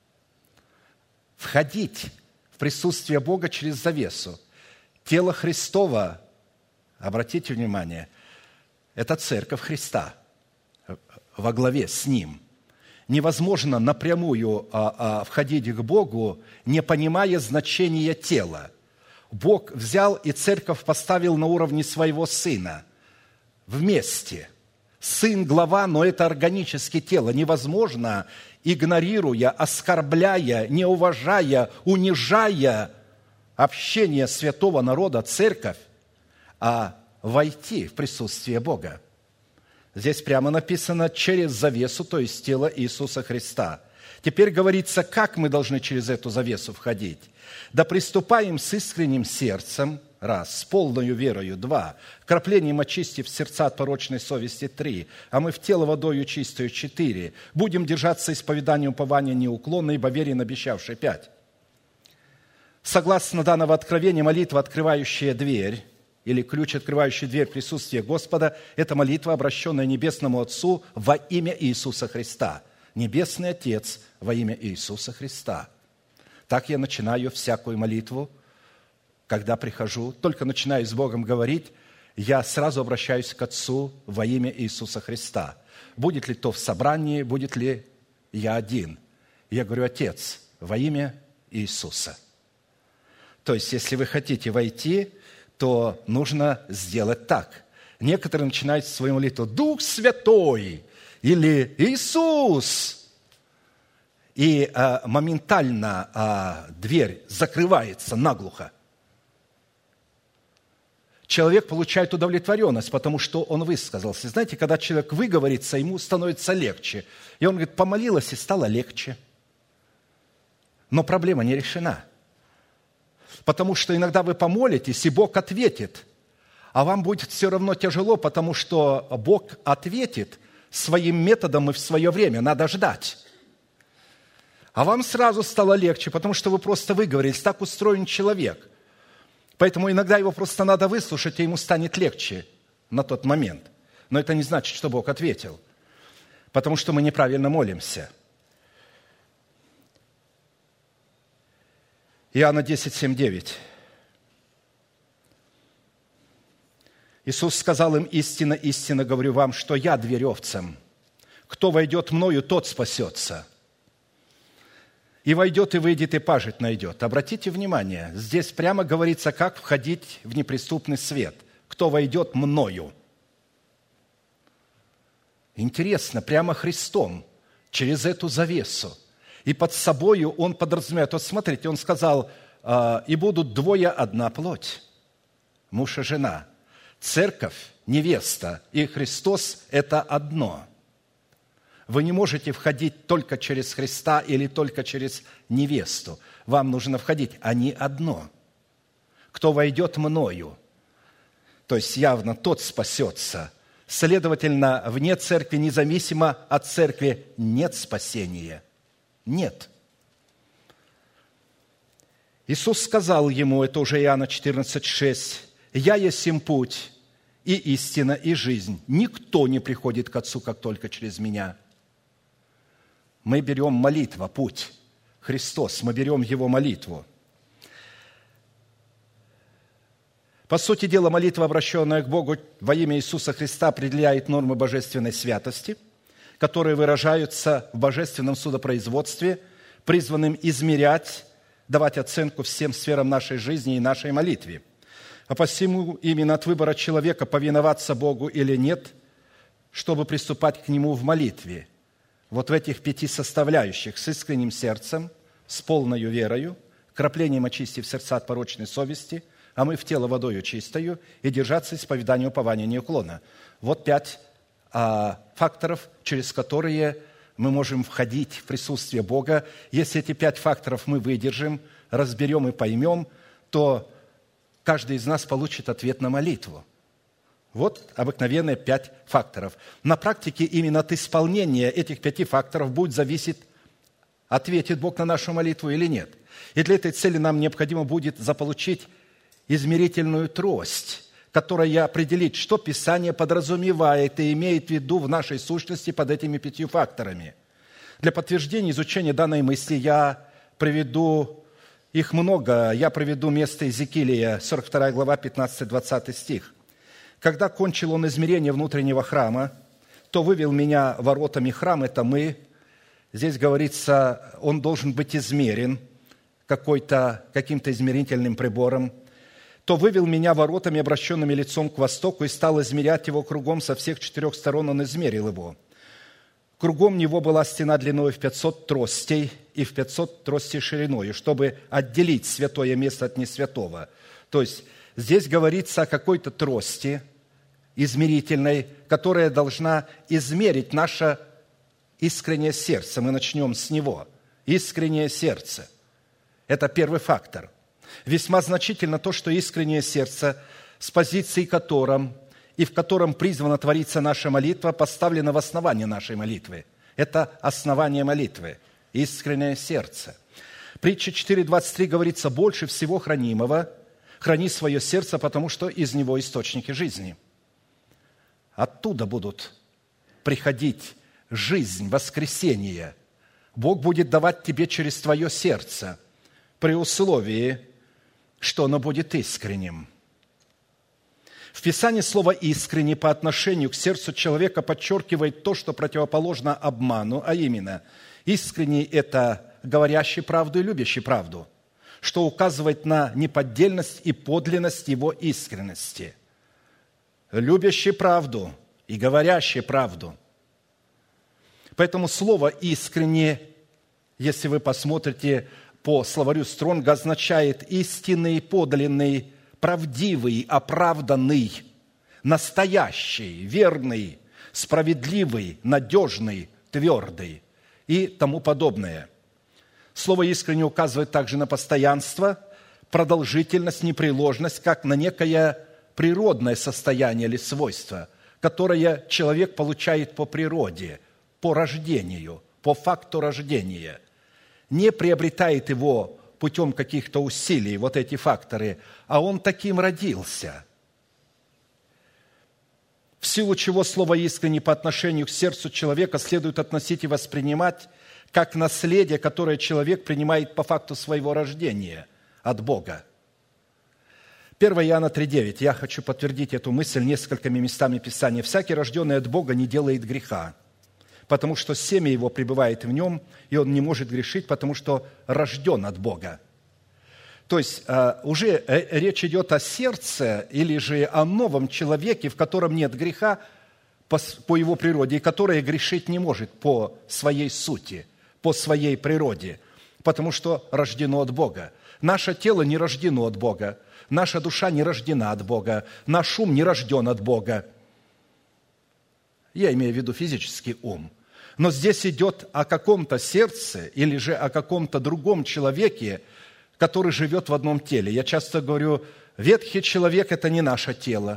Входить в присутствие Бога через завесу. Тело Христово, обратите внимание, это церковь Христа во главе с Ним. Невозможно напрямую а, а, входить к Богу, не понимая значения тела. Бог взял и церковь поставил на уровне своего Сына вместе. Сын – глава, но это органическое тело. Невозможно, игнорируя, оскорбляя, не уважая, унижая общение святого народа, церковь, а войти в присутствие Бога. Здесь прямо написано «через завесу», то есть тело Иисуса Христа. Теперь говорится, как мы должны через эту завесу входить. «Да приступаем с искренним сердцем», раз, с полною верою, два, краплением очистив сердца от порочной совести, три, а мы в тело водою чистою, четыре, будем держаться исповедания упования неуклонно, ибо верен обещавший, пять. Согласно данного откровения, молитва, открывающая дверь, или ключ, открывающий дверь присутствия Господа, это молитва, обращенная Небесному Отцу во имя Иисуса Христа. Небесный Отец во имя Иисуса Христа. Так я начинаю всякую молитву, когда прихожу, только начинаю с Богом говорить, я сразу обращаюсь к Отцу во имя Иисуса Христа. Будет ли то в собрании, будет ли я один. Я говорю: Отец, во имя Иисуса. То есть, если вы хотите войти, то нужно сделать так. Некоторые начинают свою молитву: Дух Святой или Иисус. И а, моментально а, дверь закрывается наглухо. Человек получает удовлетворенность, потому что он высказался. Знаете, когда человек выговорится, ему становится легче. И он говорит: помолилась, и стало легче. Но проблема не решена. Потому что иногда вы помолитесь, и Бог ответит, а вам будет все равно тяжело, потому что Бог ответит своим методом и в свое время. Надо ждать. А вам сразу стало легче, потому что вы просто выговорились. Так устроен человек. Поэтому иногда его просто надо выслушать, и ему станет легче на тот момент. Но это не значит, что Бог ответил, потому что мы неправильно молимся. Иоанна десять, семь, девять. Иисус сказал им: истинно, истинно говорю вам, что я дверь овцам. Кто войдет мною, тот спасется. И войдет, и выйдет, и пажить найдет. Обратите внимание, здесь прямо говорится, как входить в неприступный свет. Кто войдет мною. Интересно, прямо Христом, через эту завесу. И под собою он подразумевает. Вот смотрите, он сказал: и будут двое одна плоть, муж и жена. Церковь, невеста и Христос – это одно. Вы не можете входить только через Христа или только через невесту. Вам нужно входить, они одно. Кто войдет мною, то есть явно тот спасется. Следовательно, вне церкви, независимо от церкви, нет спасения. Нет. Иисус сказал ему, это уже Иоанна четырнадцать, шесть, «Я есмь путь и истина, и жизнь. Никто не приходит к Отцу, как только через Меня». Мы берем молитва, путь. Христос, мы берем Его молитву. По сути дела, молитва, обращенная к Богу во имя Иисуса Христа, определяет нормы божественной святости, которые выражаются в божественном судопроизводстве, призванным измерять, давать оценку всем сферам нашей жизни и нашей молитве. А посему именно от выбора человека, повиноваться Богу или нет, чтобы приступать к Нему в молитве. Вот в этих пяти составляющих: с искренним сердцем, с полною верою, краплением очистив сердца от порочной совести, а мы в тело водою чистою, и держаться исповедания упования неуклонно. Вот пять а, факторов, через которые мы можем входить в присутствие Бога. Если эти пять факторов мы выдержим, разберем и поймем, то каждый из нас получит ответ на молитву. Вот обыкновенные пять факторов. На практике именно от исполнения этих пяти факторов будет зависеть, ответит Бог на нашу молитву или нет. И для этой цели нам необходимо будет заполучить измерительную трость, которая определит, что Писание подразумевает и имеет в виду в нашей сущности под этими пятью факторами. Для подтверждения изучения данной мысли я приведу, их много, я приведу место Иезекииля, сорок вторая глава, пятнадцатый-двадцатый стих. «Когда кончил он измерение внутреннего храма, то вывел меня воротами храма». Это мы. Здесь говорится, он должен быть измерен какой-то, каким-то измерительным прибором. «То вывел меня воротами, обращенными лицом к востоку, и стал измерять его кругом со всех четырех сторон, он измерил его. Кругом него была стена длиной в пятьсот тростей и в пятьсот тростей шириной, чтобы отделить святое место от несвятого». То есть здесь говорится о какой-то трости измерительной, которая должна измерить наше искреннее сердце. Мы начнем с него. Искреннее сердце. Это первый фактор. Весьма значительно то, что искреннее сердце, с позиции которым и в котором призвана твориться наша молитва, поставлено в основание нашей молитвы. Это основание молитвы, искреннее сердце. Притча четыре двадцать три говорится: «Больше всего хранимого храни свое сердце, потому что из него источники жизни». Оттуда будут приходить жизнь, воскресение. Бог будет давать тебе через твое сердце, при условии, что оно будет искренним. В Писании слово «искренне» по отношению к сердцу человека подчеркивает то, что противоположно обману, а именно искренний – это говорящий правду и любящий правду, что указывает на неподдельность и подлинность его искренности. Любящий правду и говорящий правду. Поэтому слово «искренне», если вы посмотрите по словарю Стронга, означает истинный, подлинный, правдивый, оправданный, настоящий, верный, справедливый, надежный, твердый и тому подобное. Слово «искренне» указывает также на постоянство, продолжительность, непреложность, как на некое природное состояние или свойство, которое человек получает по природе, по рождению, по факту рождения. Не приобретает его путем каких-то усилий, вот эти факторы, а он таким родился. В силу чего слово «искренне» по отношению к сердцу человека следует относить и воспринимать как наследие, которое человек принимает по факту своего рождения от Бога. первое Иоанна три девять. Я хочу подтвердить эту мысль несколькими местами Писания. «Всякий, рожденный от Бога, не делает греха, потому что семя его пребывает в нем, и он не может грешить, потому что рожден от Бога». То есть уже речь идет о сердце или же о новом человеке, в котором нет греха по его природе, и которое грешить не может по своей сути, по своей природе, потому что рождено от Бога. Наше тело не рождено от Бога, наша душа не рождена от Бога, наш ум не рожден от Бога. Я имею в виду физический ум. Но здесь идет о каком-то сердце или же о каком-то другом человеке, который живет в одном теле. Я часто говорю, ветхий человек – это не наше тело.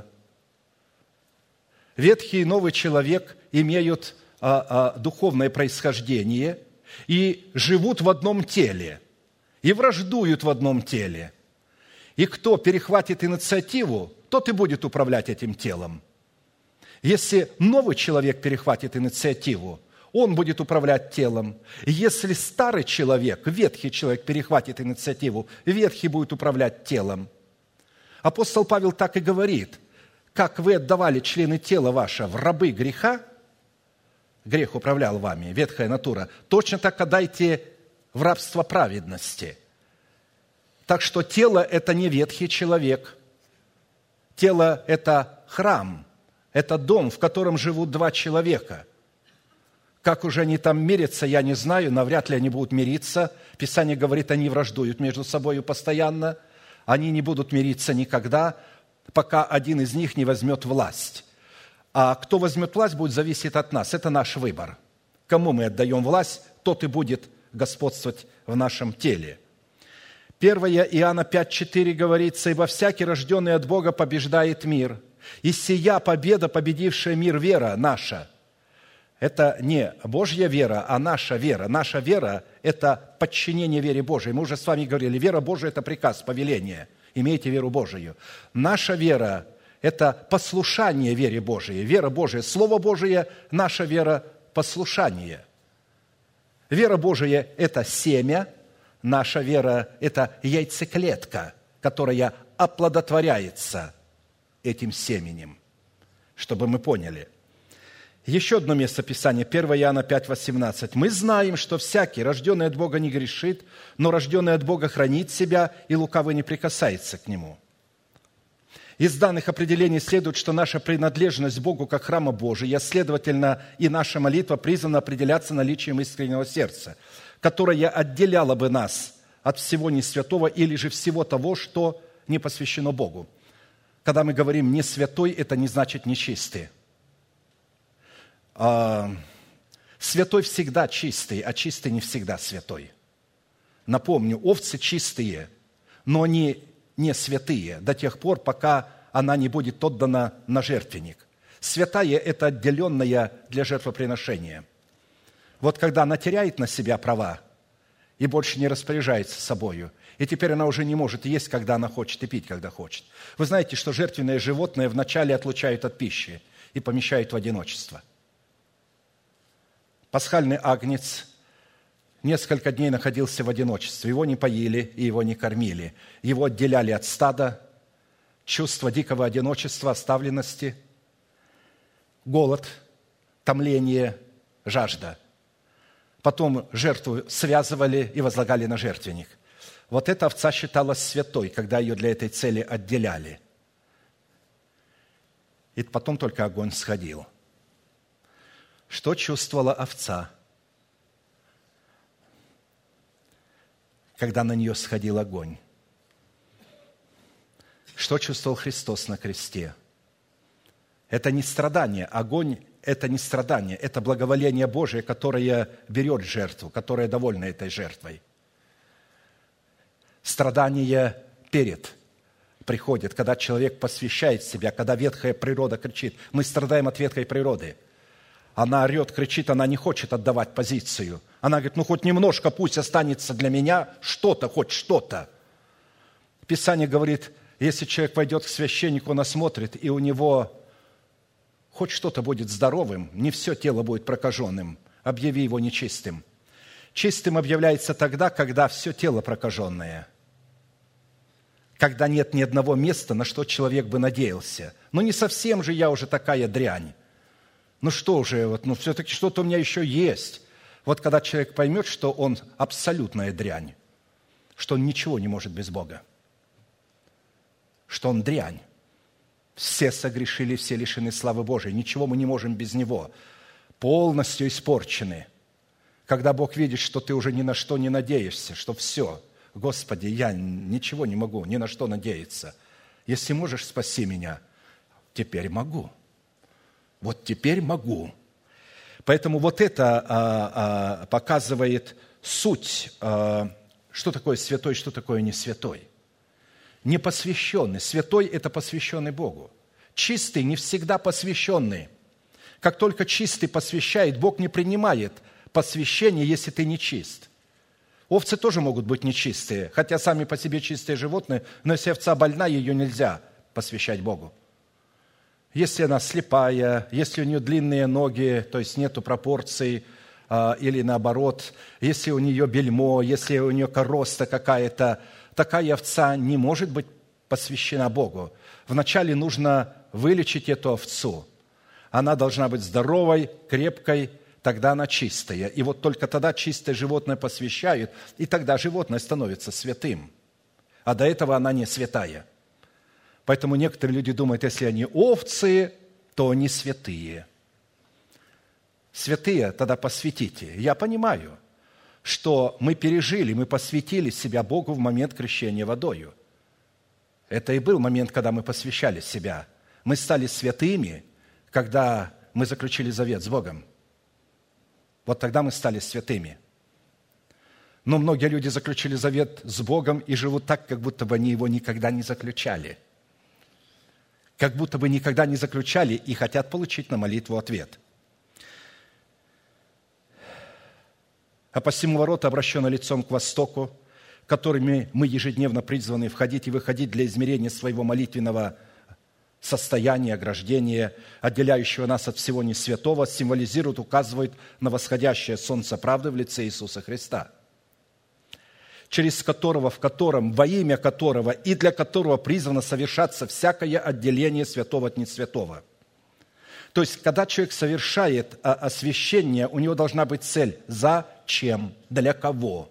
Ветхий и новый человек имеют а, а, духовное происхождение и живут в одном теле, и враждуют в одном теле. И кто перехватит инициативу, тот и будет управлять этим телом. Если новый человек перехватит инициативу, он будет управлять телом. Если старый человек, ветхий человек перехватит инициативу, ветхий будет управлять телом. Апостол Павел так и говорит: как вы отдавали члены тела ваше в рабы греха, грех управлял вами, ветхая натура, точно так отдайте в рабство праведности. Так что тело – это не ветхий человек. Тело – это храм, это дом, в котором живут два человека. Как уже они там мирятся, я не знаю, навряд ли они будут мириться. Писание говорит, они враждуют между собой постоянно. Они не будут мириться никогда, пока один из них не возьмет власть. А кто возьмет власть, будет зависеть от нас. Это наш выбор. Кому мы отдаем власть, тот и будет господствовать в нашем теле. первое Иоанна пять четыре говорится: «Ибо всякий, рожденный от Бога, побеждает мир. И сия победа, победившая мир, вера наша». Это не Божья вера, а наша вера. Наша вера – это подчинение вере Божией. Мы уже с вами говорили, вера Божия – это приказ, повеление. Имейте веру Божию. Наша вера – это послушание вере Божией. Вера Божия – Слово Божие, наша вера – послушание. Вера Божия – это семя, наша вера – это яйцеклетка, которая оплодотворяется этим семенем, чтобы мы поняли. Еще одно место Писания, первое Иоанна пять восемнадцать. «Мы знаем, что всякий, рожденный от Бога, не грешит, но рожденный от Бога хранит себя, и лукавый не прикасается к нему». Из данных определений следует, что наша принадлежность Богу как храма Божия, следовательно, и наша молитва призвана определяться наличием искреннего сердца, которое отделяло бы нас от всего несвятого или же всего того, что не посвящено Богу. Когда мы говорим «не святой», это не значит «нечистый». Святой всегда чистый, а чистый не всегда святой. Напомню, овцы чистые, но они не святые до тех пор, пока она не будет отдана на жертвенник. Святая – это отделенная для жертвоприношения. Вот когда она теряет на себя права и больше не распоряжается собою, и теперь она уже не может есть, когда она хочет, и пить, когда хочет. Вы знаете, что жертвенное животное вначале отлучают от пищи и помещают в одиночество. Пасхальный агнец несколько дней находился в одиночестве. Его не поили и его не кормили. Его отделяли от стада, чувство дикого одиночества, оставленности, голод, томление, жажда. Потом жертву связывали и возлагали на жертвенник. Вот эта овца считалась святой, когда ее для этой цели отделяли. И потом только огонь сходил. Что чувствовала овца, когда на нее сходил огонь? Что чувствовал Христос на кресте? Это не страдание. Огонь – это не страдание. Это благоволение Божие, которое берет жертву, которое довольно этой жертвой. Страдание перед приходит, когда человек посвящает себя, когда ветхая природа кричит. Мы страдаем от ветхой природы. Она орет, кричит, она не хочет отдавать позицию. Она говорит, ну хоть немножко пусть останется для меня что-то, хоть что-то. Писание говорит, если человек пойдет к священнику, он осмотрит, и у него хоть что-то будет здоровым, не все тело будет прокаженным, объяви его нечистым. Чистым объявляется тогда, когда все тело прокаженное, когда нет ни одного места, на что человек бы надеялся. Ну не совсем же я уже такая дрянь. Ну что же, вот, ну все-таки что-то у меня еще есть. Вот когда человек поймет, что он абсолютная дрянь, что он ничего не может без Бога, что он дрянь. Все согрешили, все лишены славы Божией. Ничего мы не можем без Него. Полностью испорчены. Когда Бог видит, что ты уже ни на что не надеешься, что все, Господи, я ничего не могу, ни на что надеяться. Если можешь, спаси меня. Теперь могу. Вот теперь могу. Поэтому вот это а, а, показывает суть, а, что такое святой, что такое не святой. Непосвященный. Святой – это посвященный Богу. Чистый не всегда посвященный. Как только чистый посвящает, Бог не принимает посвящение, если ты не чист. Овцы тоже могут быть нечистые, хотя сами по себе чистые животные, но если овца больна, ее нельзя посвящать Богу. Если она слепая, если у нее длинные ноги, то есть нету пропорций, или наоборот, если у нее бельмо, если у нее короста какая-то, такая овца не может быть посвящена Богу. Вначале нужно вылечить эту овцу. Она должна быть здоровой, крепкой, тогда она чистая. И вот только тогда чистое животное посвящают, и тогда животное становится святым. А до этого она не святая. Поэтому некоторые люди думают, если они овцы, то они святые. Святые тогда посвятите. Я понимаю, что мы пережили, мы посвятили себя Богу в момент крещения водою. Это и был момент, когда мы посвящали себя. Мы стали святыми, когда мы заключили завет с Богом. Вот тогда мы стали святыми. Но многие люди заключили завет с Богом и живут так, как будто бы они его никогда не заключали. Как будто бы никогда не заключали и хотят получить на молитву ответ. А посему ворота обращены лицом к востоку, которыми мы ежедневно призваны входить и выходить для измерения своего молитвенного состояния, ограждения, отделяющего нас от всего несвятого, символизирует, указывает на восходящее солнце правды в лице Иисуса Христа, через которого, в котором, во имя которого и для которого призвано совершаться всякое отделение святого от несвятого. То есть, когда человек совершает освящение, у него должна быть цель. Зачем? Для кого?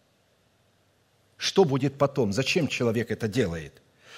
Что будет потом? Зачем человек это делает?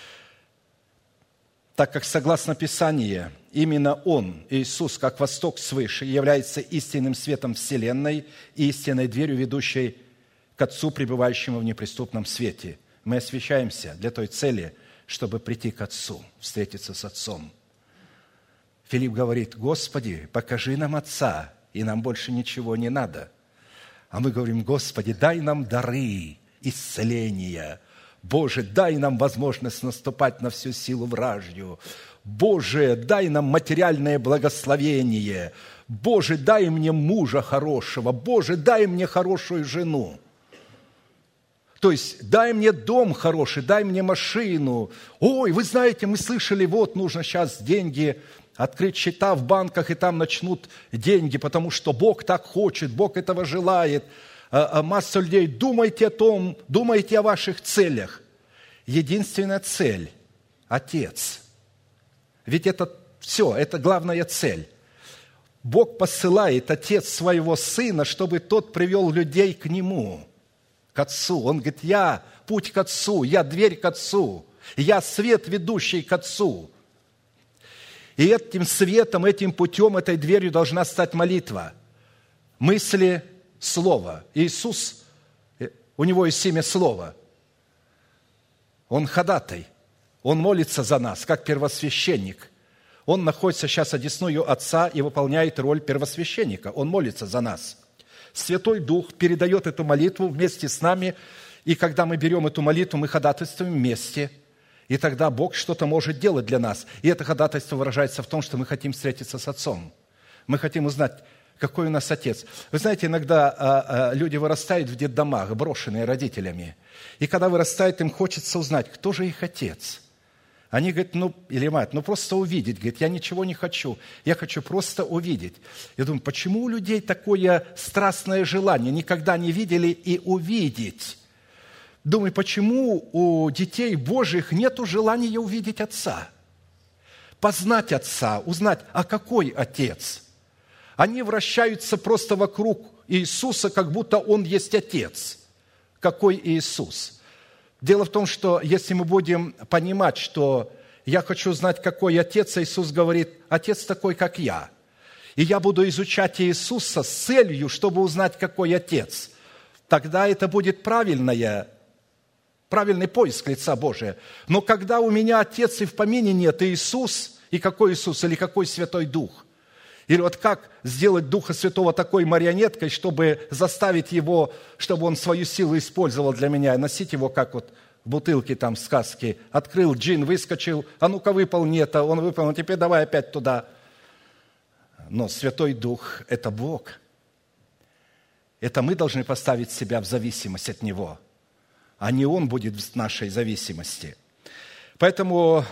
Так как, согласно Писанию, именно Он, Иисус, как восток свыше, является истинным светом вселенной и истинной дверью, ведущей к Отцу, пребывающему в неприступном свете. Мы освящаемся для той цели, чтобы прийти к Отцу, встретиться с Отцом. Филипп говорит: «Господи, покажи нам Отца, и нам больше ничего не надо». А мы говорим: «Господи, дай нам дары исцеления, Боже, дай нам возможность наступать на всю силу вражью. Боже, дай нам материальное благословение. Боже, дай мне мужа хорошего. Боже, дай мне хорошую жену. То есть, дай мне дом хороший, дай мне машину. Ой, вы знаете, мы слышали, вот нужно сейчас деньги, открыть счета в банках, и там начнут деньги, потому что Бог так хочет, Бог этого желает. А масса людей, думайте о том, думайте о ваших целях. Единственная цель – Отец. Ведь это все, это главная цель. Бог посылает, Отец, своего Сына, чтобы Тот привел людей к Нему, к Отцу. Он говорит, я путь к Отцу, я дверь к Отцу, я свет, ведущий к Отцу. И этим светом, этим путем, этой дверью должна стать молитва. Мысли, Слово. Иисус, у Него есть семя Слова. Он ходатай. Он молится за нас, как первосвященник. Он находится сейчас одесную Отца и выполняет роль первосвященника. Он молится за нас. Святой Дух передает эту молитву вместе с нами, и когда мы берем эту молитву, мы ходатайствуем вместе, и тогда Бог что-то может делать для нас. И это ходатайство выражается в том, что мы хотим встретиться с Отцом. Мы хотим узнать, какой у нас Отец. Вы знаете, иногда а, а, люди вырастают в детдомах, брошенные родителями. И когда вырастают, им хочется узнать, кто же их Отец. Они говорят, ну, или мать, ну просто увидеть. Говорит, я ничего не хочу, я хочу просто увидеть. Я думаю, почему у людей такое страстное желание? Никогда не видели и увидеть. Думаю, почему у детей Божьих нету желания увидеть Отца? Познать Отца, узнать, а какой Отец? Они вращаются просто вокруг Иисуса, как будто Он есть Отец. Какой Иисус? Дело в том, что если мы будем понимать, что я хочу знать, какой Отец, Иисус говорит, Отец такой, как я. И я буду изучать Иисуса с целью, чтобы узнать, какой Отец. Тогда это будет правильное, правильный поиск лица Божия. Но когда у меня Отец и в помине нет, Иисус, и какой Иисус, или какой Святой Дух? Или вот как сделать Духа Святого такой марионеткой, чтобы заставить его, чтобы он свою силу использовал для меня, носить его, как вот в бутылке там сказки. Открыл, джин выскочил, а ну-ка выполни это, он выполнил, теперь давай опять туда. Но Святой Дух – это Бог. Это мы должны поставить себя в зависимость от Него, а не Он будет в нашей зависимости. Поэтому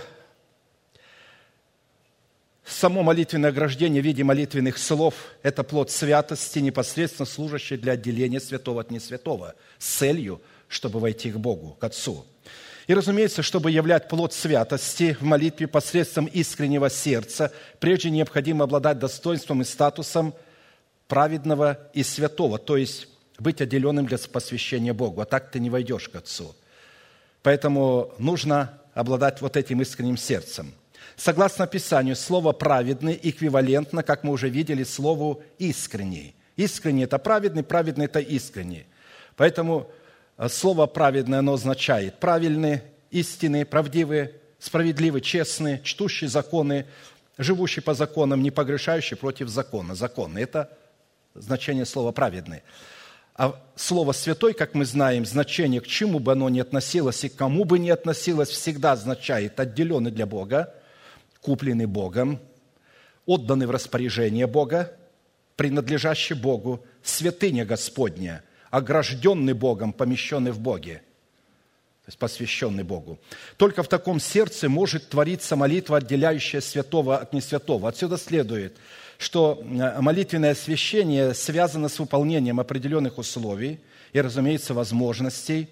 само молитвенное ограждение в виде молитвенных слов – это плод святости, непосредственно служащий для отделения святого от несвятого, с целью, чтобы войти к Богу, к Отцу. И, разумеется, чтобы являть плод святости в молитве посредством искреннего сердца, прежде необходимо обладать достоинством и статусом праведного и святого, то есть быть отделенным для посвящения Богу, а так ты не войдешь к Отцу. Поэтому нужно обладать вот этим искренним сердцем. Согласно Писанию, слово «праведный» эквивалентно, как мы уже видели, слову «искренний». Искренний – это праведный, праведный – это искренний. Поэтому слово «праведный» оно означает правильный, истинный, правдивый, справедливый, честный, чтущий законы, живущий по законам, не погрешающий против закона. Закон – это значение слова «праведный». А слово «святой», как мы знаем, значение, к чему бы оно ни относилось и к кому бы ни относилось, всегда означает отделенный для Бога, купленный Богом, отданный в распоряжение Бога, принадлежащий Богу, святыня Господня, огражденный Богом, помещенный в Боге, то есть посвященный Богу. Только в таком сердце может твориться молитва, отделяющая святого от несвятого. Отсюда следует, что молитвенное освящение связано с выполнением определенных условий и, разумеется, возможностей,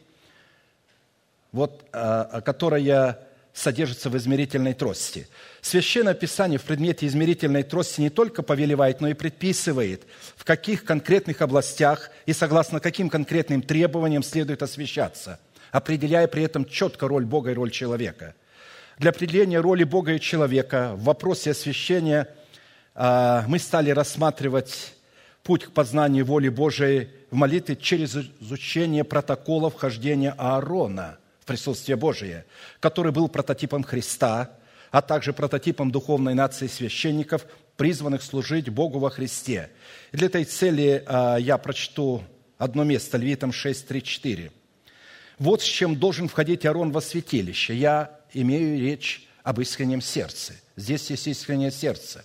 вот, которая содержится в измерительной трости. Священное Писание в предмете измерительной трости не только повелевает, но и предписывает, в каких конкретных областях и согласно каким конкретным требованиям следует освящаться, определяя при этом четко роль Бога и роль человека. Для определения роли Бога и человека в вопросе освящения мы стали рассматривать путь к познанию воли Божией в молитве через изучение протокола вхождения Аарона в присутствие Божие, который был прототипом Христа, а также прототипом духовной нации священников, призванных служить Богу во Христе. И для этой цели я прочту одно место, Левитам шесть, три, четыре. Вот с чем должен входить Аарон во святилище. Я имею речь об искреннем сердце. Здесь есть искреннее сердце.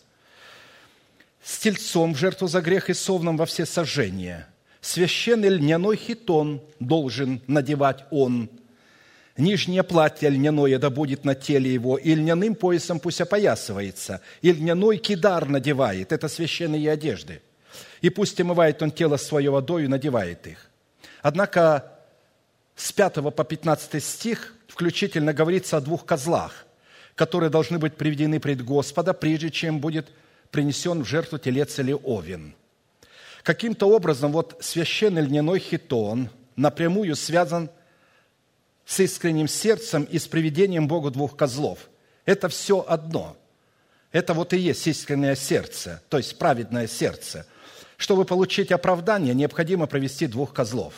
С тельцом в жертву за грех и совном во всесожжение. Священный льняной хитон должен надевать он. Нижнее платье льняное да будет на теле его, и льняным поясом пусть опоясывается, и льняной кидар надевает, это священные одежды. И пусть омывает он тело свое водою и надевает их. Однако с пятого по пятнадцатый стих включительно говорится о двух козлах, которые должны быть приведены пред Господа, прежде чем будет принесен в жертву телец или овен. Каким-то образом вот священный льняной хитон напрямую связан с искренним сердцем и с приведением Богу двух козлов. Это все одно. Это вот и есть искреннее сердце, то есть праведное сердце. Чтобы получить оправдание, необходимо провести двух козлов.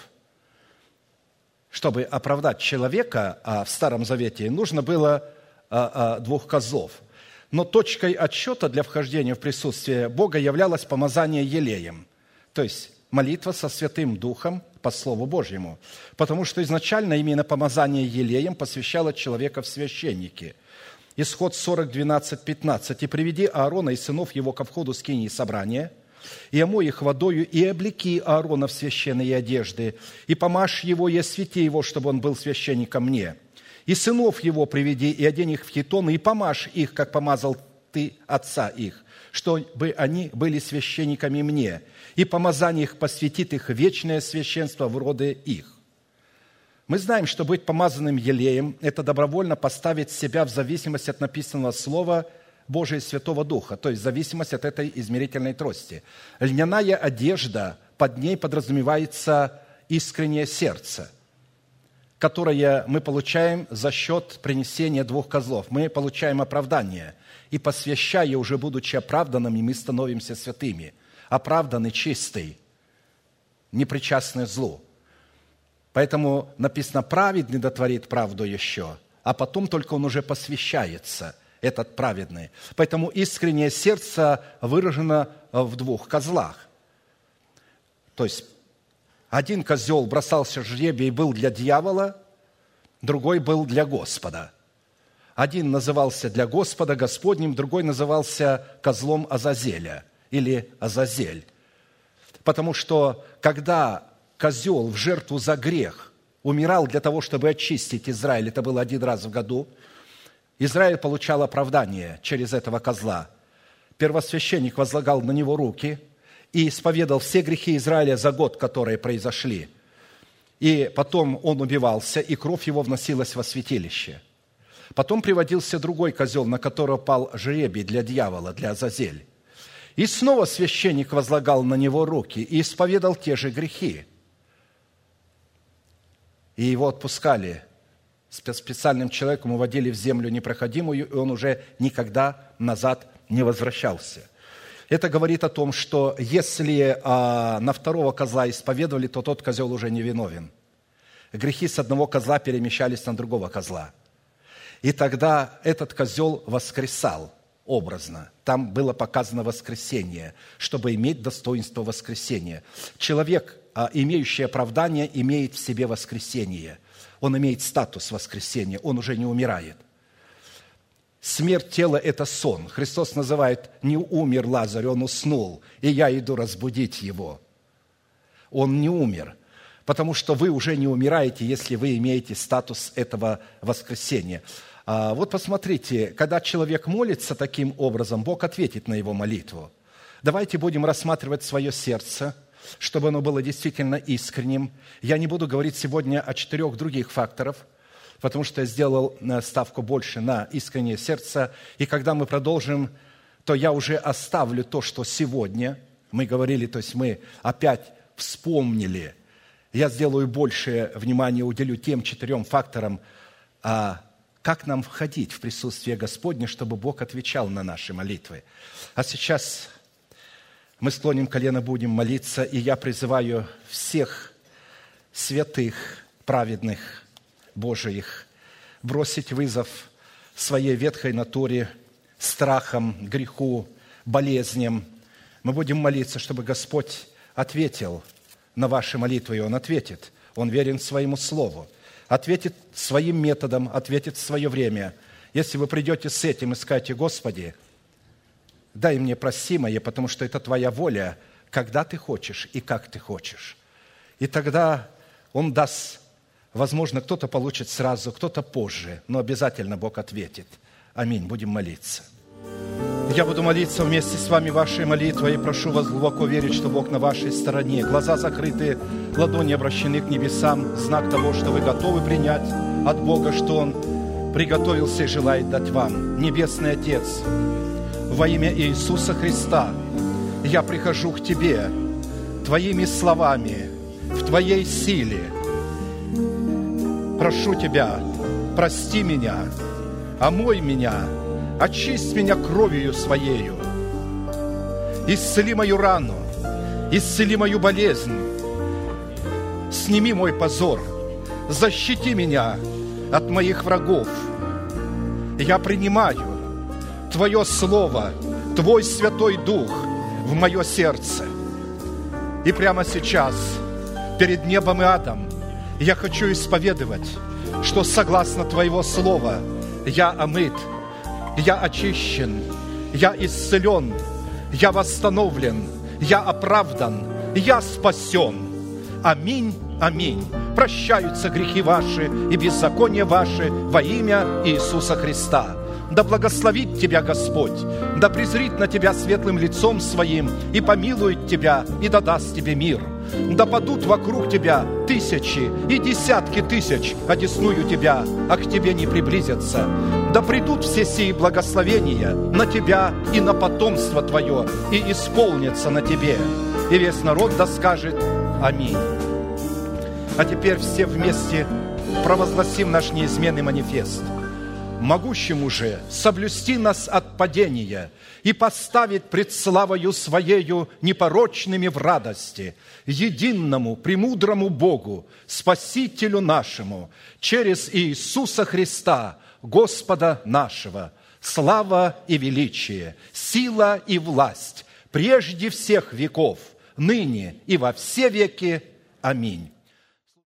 Чтобы оправдать человека, а в Старом Завете нужно было а, а, двух козлов. Но точкой отсчета для вхождения в присутствие Бога являлось помазание елеем, то есть молитва со Святым Духом по Слову Божьему, потому что изначально именно помазание елеем посвящало человека в священники. Исход сорок, двенадцать, пятнадцать. «И приведи Аарона и сынов его ко входу скинии собрания, и омой их водою, и облеки Аарона в священные одежды, и помажь его, и освети его, чтобы он был священником мне. И сынов его приведи, и одень их в хитоны, и помажь их, как помазал ты отца их, чтобы они были священниками мне, и помазание их посвятит их вечное священство в роды их». Мы знаем, что быть помазанным елеем – это добровольно поставить себя в зависимость от написанного слова Божия и Святого Духа, то есть в зависимость от этой измерительной трости. Льняная одежда, под ней подразумевается искреннее сердце, которое мы получаем за счет принесения двух козлов. Мы получаем оправдание, и посвящая, уже будучи оправданными, мы становимся святыми. Оправданный, чистый, непричастный злу. Поэтому написано, праведный дотворит правду еще, а потом только он уже посвящается, этот праведный. Поэтому искреннее сердце выражено в двух козлах. То есть один козел бросался в жребий и был для дьявола, другой был для Господа. Один назывался для Господа Господним, другой назывался козлом Азазеля или Азазель. Потому что когда козел в жертву за грех умирал для того, чтобы очистить Израиль, это было один раз в году, Израиль получал оправдание через этого козла. Первосвященник возлагал на него руки и исповедал все грехи Израиля за год, которые произошли. И потом он убивался, и кровь его вносилась во святилище. Потом приводился другой козел, на которого пал жребий для дьявола, для Азазель. И снова священник возлагал на него руки и исповедал те же грехи. И его отпускали. Специальным человеком уводили в землю непроходимую, и он уже никогда назад не возвращался. Это говорит о том, что если а, на второго козла исповедовали, то тот козел уже не виновен. Грехи с одного козла перемещались на другого козла. И тогда этот козел воскресал образно. Там было показано воскресение, чтобы иметь достоинство воскресения. Человек, а, имеющий оправдание, имеет в себе воскресение. Он имеет статус воскресения, он уже не умирает. Смерть тела – это сон. Христос называет: «Не умер Лазарь, он уснул, и я иду разбудить его». Он не умер, потому что вы уже не умираете, если вы имеете статус этого воскресения. А вот посмотрите, когда человек молится таким образом, Бог ответит на его молитву. Давайте будем рассматривать свое сердце, чтобы оно было действительно искренним. Я не буду говорить сегодня о четырех других факторах, потому что я сделал ставку больше на искреннее сердце. И когда мы продолжим, то я уже оставлю то, что сегодня мы говорили, то есть мы опять вспомнили. Я сделаю больше внимания, уделю тем четырем факторам, а как нам входить в присутствие Господне, чтобы Бог отвечал на наши молитвы. А сейчас мы склоним колено, будем молиться, и я призываю всех святых, праведных, Божиих бросить вызов своей ветхой натуре, страхам, греху, болезням. Мы будем молиться, чтобы Господь ответил на ваши молитвы, и Он ответит. Он верен своему слову. ответит своим методом, ответит в свое время. Если вы придете с этим и скажете: Господи, дай мне просимое, потому что это Твоя воля, когда Ты хочешь и как Ты хочешь. И тогда Он даст, возможно, кто-то получит сразу, кто-то позже, но обязательно Бог ответит. Аминь. Будем молиться. Я буду молиться вместе с вами вашей молитвой и прошу вас глубоко верить, что Бог на вашей стороне. Глаза закрыты, ладони обращены к небесам, знак того, что вы готовы принять от Бога, что Он приготовился и желает дать вам. Небесный Отец, во имя Иисуса Христа я прихожу к Тебе Твоими словами, в Твоей силе. Прошу Тебя, прости меня, омой меня, очисть меня кровью Своею, исцели мою рану, исцели мою болезнь, сними мой позор, защити меня от моих врагов. Я принимаю Твое Слово, Твой Святой Дух в мое сердце. И прямо сейчас, перед небом и адом, я хочу исповедовать, что согласно Твоего Слова я омыт, я очищен, я исцелен, я восстановлен, я оправдан, я спасен. Аминь, аминь. Прощаются грехи ваши и беззакония ваши во имя Иисуса Христа. Да благословит тебя Господь, да презрит на тебя светлым лицом Своим и помилует тебя, и да даст тебе мир. Да падут вокруг тебя тысячи и десятки тысяч, одесную тебя, а к тебе не приблизятся. Да придут все сии благословения на тебя и на потомство твое, и исполнятся на тебе. И весь народ да скажет: аминь. А теперь все вместе провозгласим наш неизменный манифест. Могущему же соблюсти нас от падения и поставить пред славою Своею непорочными в радости, единому, премудрому Богу, Спасителю нашему, через Иисуса Христа, Господа нашего, слава и величие, сила и власть, прежде всех веков, ныне и во все веки. Аминь.